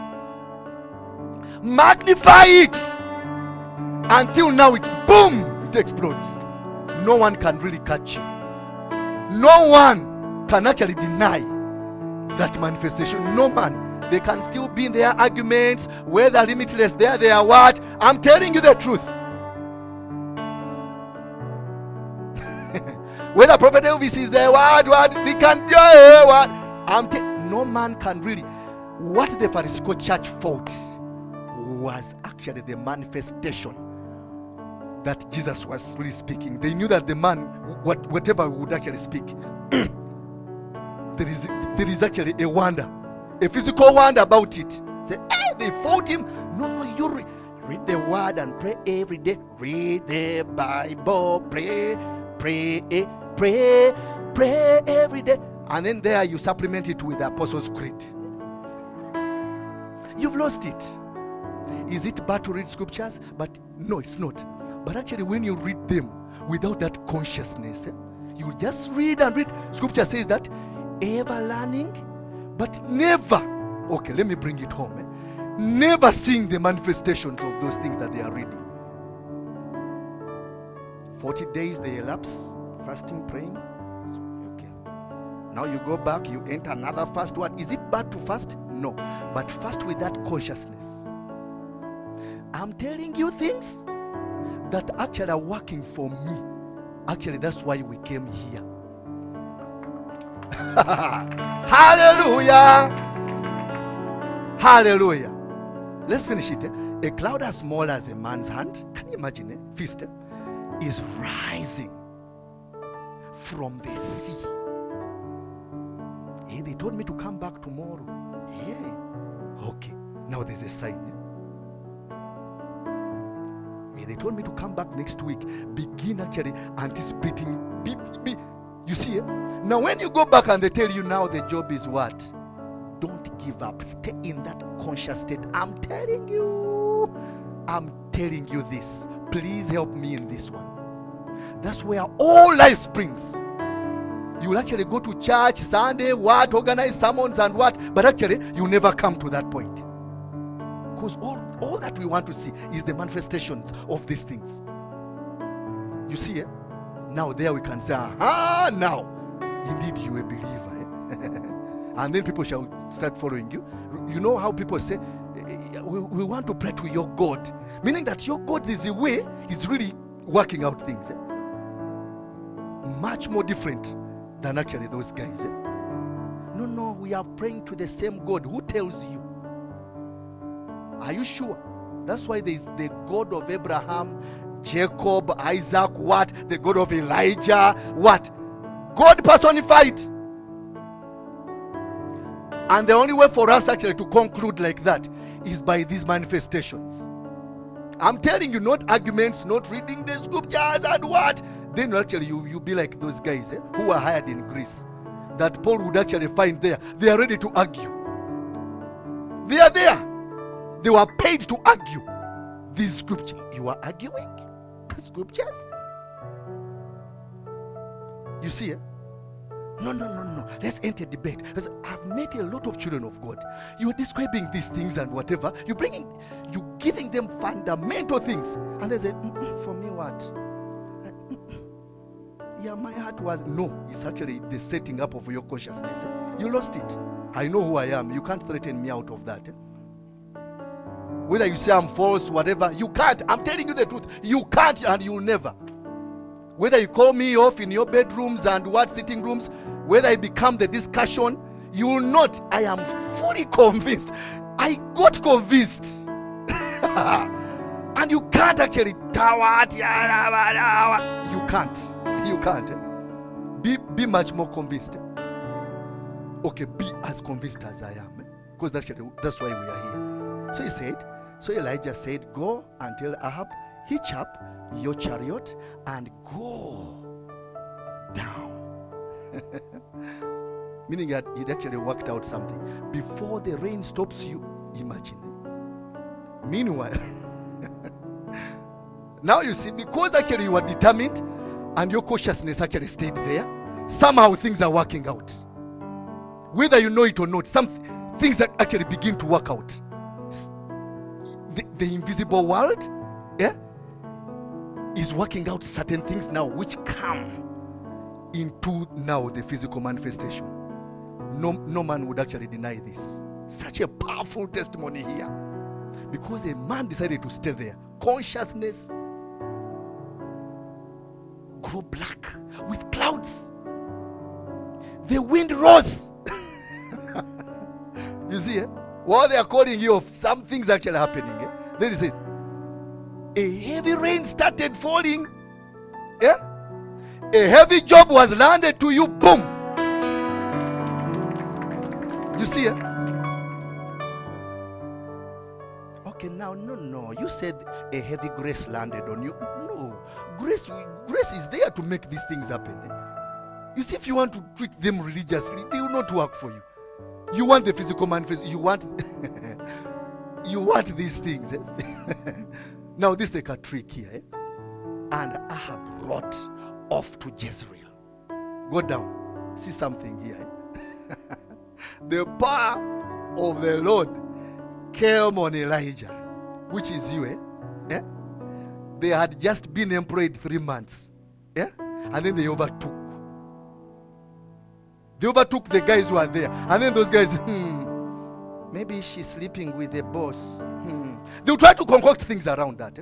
Magnify it until now it explodes. No one can really catch you. No one can actually deny that manifestation. No man. They can still be in their arguments, whether limitless, they are what? I'm telling you the truth. Whether Prophet Elvis is there, what? They can do what? No man can really. What the Pharisaical church fought was actually the manifestation that Jesus was really speaking. They knew that the man, whatever would actually speak, there is actually a wonder, a physical wonder about it. Say, they fought him. No, you read the word and pray every day. Read the Bible, pray every day. And then there you supplement it with the Apostles' Creed. You've lost it. Is it bad to read scriptures? But no, it's not. But actually, when you read them without that consciousness, you just read and read. Scripture says that ever learning, but never, okay, let me bring it home. Never seeing the manifestations of those things that they are reading. 40 days they elapse, fasting, praying. Okay. Now you go back, you enter another fast. What? Is it bad to fast? No. But fast with that consciousness. I'm telling you things that actually are working for me. Actually, that's why we came here. Hallelujah. Hallelujah. Let's finish it. A cloud as small as a man's hand, can you imagine it? Fist is rising from the sea. Hey, they told me to come back tomorrow. Hey, okay. Now there's a sign. Hey, they told me to come back next week. Begin actually anticipating. You see, now when you go back and they tell you now the job is what? Don't give up. Stay in that conscious state. I'm telling you this. Please help me in this one. That's where all life springs. You will actually go to church Sunday, what, organize sermons and what, but actually you never come to that point. Because all that we want to see is the manifestations of these things. You see, now there we can say, now, indeed you a believer. And then people shall start following you. You know how people say, we want to pray to your God. Meaning that your God is the way he's really working out things. Much more different than actually those guys. No, we are praying to the same God. Who tells you? Are you sure? That's why there is the God of Abraham, Jacob, Isaac, what? The God of Elijah, what? God personified. And the only way for us actually to conclude like that is by these manifestations. I'm telling you, not arguments, not reading the scriptures and what. Then actually you be like those guys who were hired in Greece, that Paul would actually find there. They are ready to argue. They are there. They were paid to argue these scriptures. You are arguing scriptures? You see, No. Let's enter debate. Because I've met a lot of children of God. You are describing these things and whatever. You giving them fundamental things. And they say, for me what? Yeah, my heart was, no. It's actually the setting up of your consciousness. You lost it. I know who I am. You can't threaten me out of that. Whether you say I'm false, whatever, you can't. I'm telling you the truth. You can't and you'll never. Whether you call me off in your bedrooms and sitting rooms, whether it become the discussion, you will not. I am fully convinced. I got convinced. And you can't actually tower. You can't. You can't. Be much more convinced. Okay, be as convinced as I am. Because that's why we are here. So Elijah said, go and tell Ahab, hitch up your chariot and go down. Meaning that it actually worked out something. Before the rain stops you, imagine. Meanwhile, now you see, because actually you are determined and your cautiousness actually stayed there, somehow things are working out. Whether you know it or not, some things that actually begin to work out. The invisible world, is working out certain things now which come into now the physical manifestation. No man would actually deny this. Such a powerful testimony here. Because a man decided to stay there. Consciousness grew black with clouds. The wind rose. You see, while they are calling you off, some things actually happening. Then he says, a heavy rain started falling. A heavy job was landed to you. Boom. You see? Okay, now, no. You said a heavy grace landed on you. No. Grace is there to make these things happen. You see, if you want to treat them religiously, they will not work for you. You want the physical manifestation. You want these things. Now, this is like a trick here. And Ahab brought off to Jezreel. Go down. See something here. The power of the Lord came on Elijah, which is you. They had just been employed 3 months. And then they overtook. They overtook the guys who are there. And then those guys, maybe she's sleeping with the boss. They'll try to concoct things around that.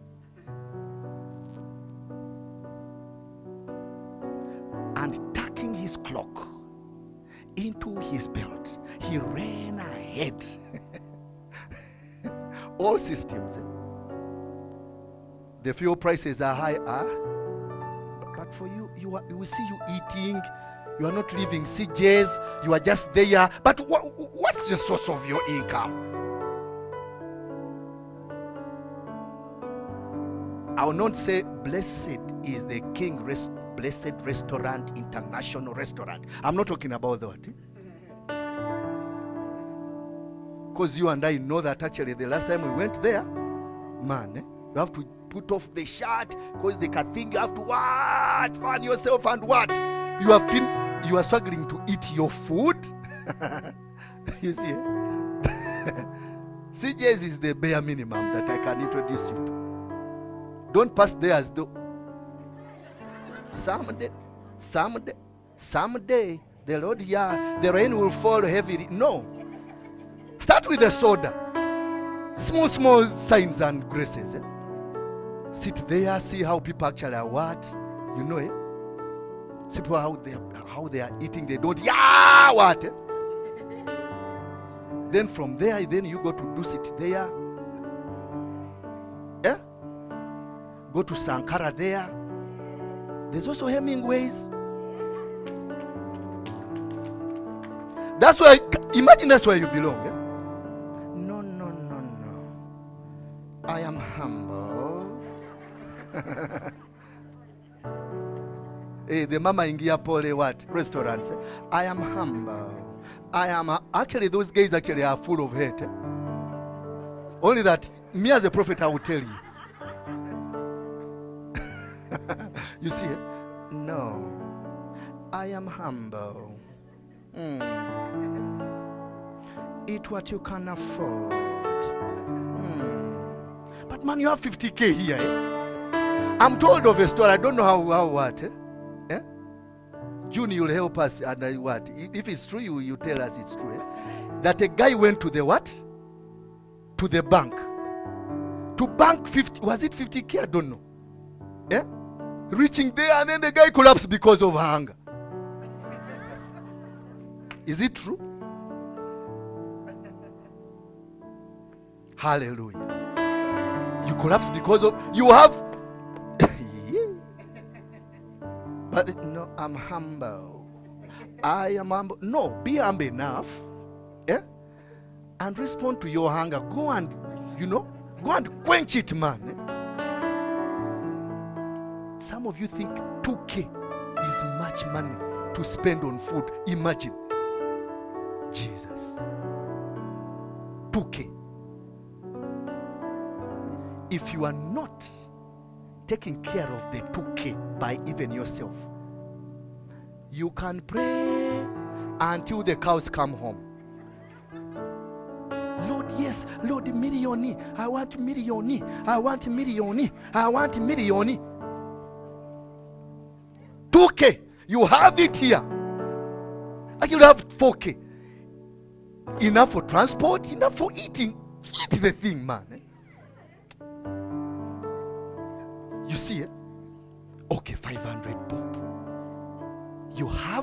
And tucking his cloak into his belt, he ran ahead. All systems. The fuel prices are high. But for you, we see you eating. You are not living CJs. You are just there. But what's the source of your income? I will not say blessed is the King Blessed Restaurant, International Restaurant. I'm not talking about that. Because you and I know that actually the last time we went there, man, you have to put off the shirt because they can think you have to fan yourself and what? You are struggling to eat your food. You see? CJs is the bare minimum that I can introduce you to. Don't pass there as though someday, the Lord, the rain will fall heavily. No. Start with the soda. Small signs and graces. Sit there, see how people actually are what. You know, See people how they are eating, they don't, yeah, what? Then from there, then you go to Dusit there. Yeah? Go to Sankara there. There's also Hemingway's. That's why, imagine that's where you belong. Eh? No. I am humble. Hey, the Mama Ingia Pole what? Restaurants. Eh? I am humble. I am, actually those guys actually are full of hate. Eh? Only that, me as a prophet, I will tell you. You see, eh? No. I am humble. Eat what you can afford. But man, you have 50K here. Eh? I'm told of a story. I don't know how what. Eh? Eh? June, you'll help us. And what? If it's true, you tell us it's true. Eh? That a guy went to the what? To the bank. To bank 50. Was it 50K? I don't know. Eh? Reaching there, and then the guy collapsed because of hunger. Is it true? Hallelujah. You collapse because of, you have, but no, I'm humble. I am humble. No, be humble enough. Yeah? And respond to your hunger. Go and, go and quench it, man. Eh? Some of you think 2K is much money to spend on food. Imagine. Jesus. 2K. If you are not taking care of the 2K by even yourself, you can pray until the cows come home. Lord, yes, Lord, million. I want million. I want million. I want million. 2K. You have it here. Actually, you have 4K. Enough for transport, enough for eating. Eat the thing, man. You see, okay, 500 bob. You have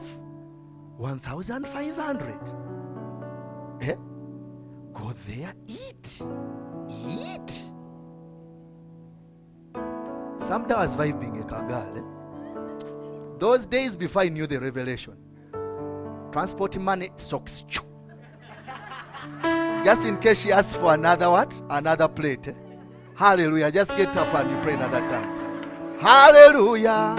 1,500. Eh? Go there, eat. Eat. Some days vibe being a kagal. Those days before I knew the revelation. Transport money, socks. Just in case she asks for another what? Another plate. Eh? Hallelujah. Just get up and you pray in other tongues. Hallelujah.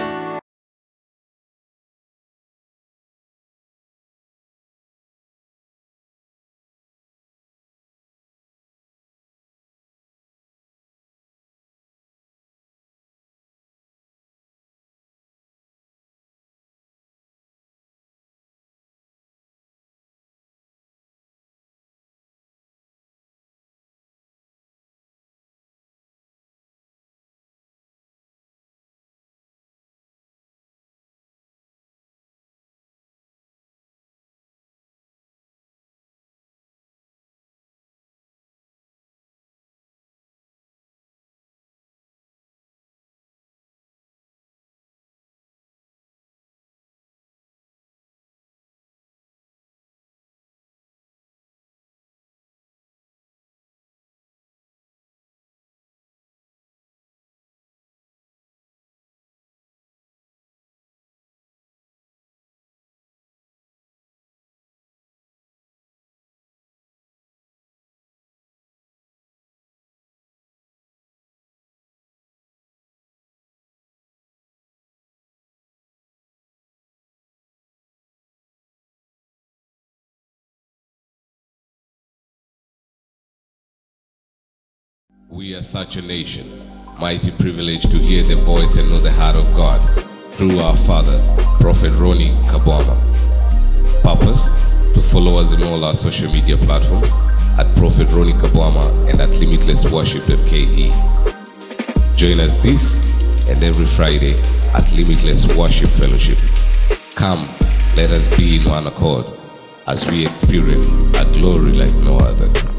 We are such a nation, mighty privilege to hear the voice and know the heart of God through our father, Prophet Ronnie Kabwama. Purpose, to follow us on all our social media platforms at Prophet Ronnie Kabwama and at limitlessworship.ke. Join us this and every Friday at Limitless Worship Fellowship. Come, let us be in one accord as we experience a glory like no other.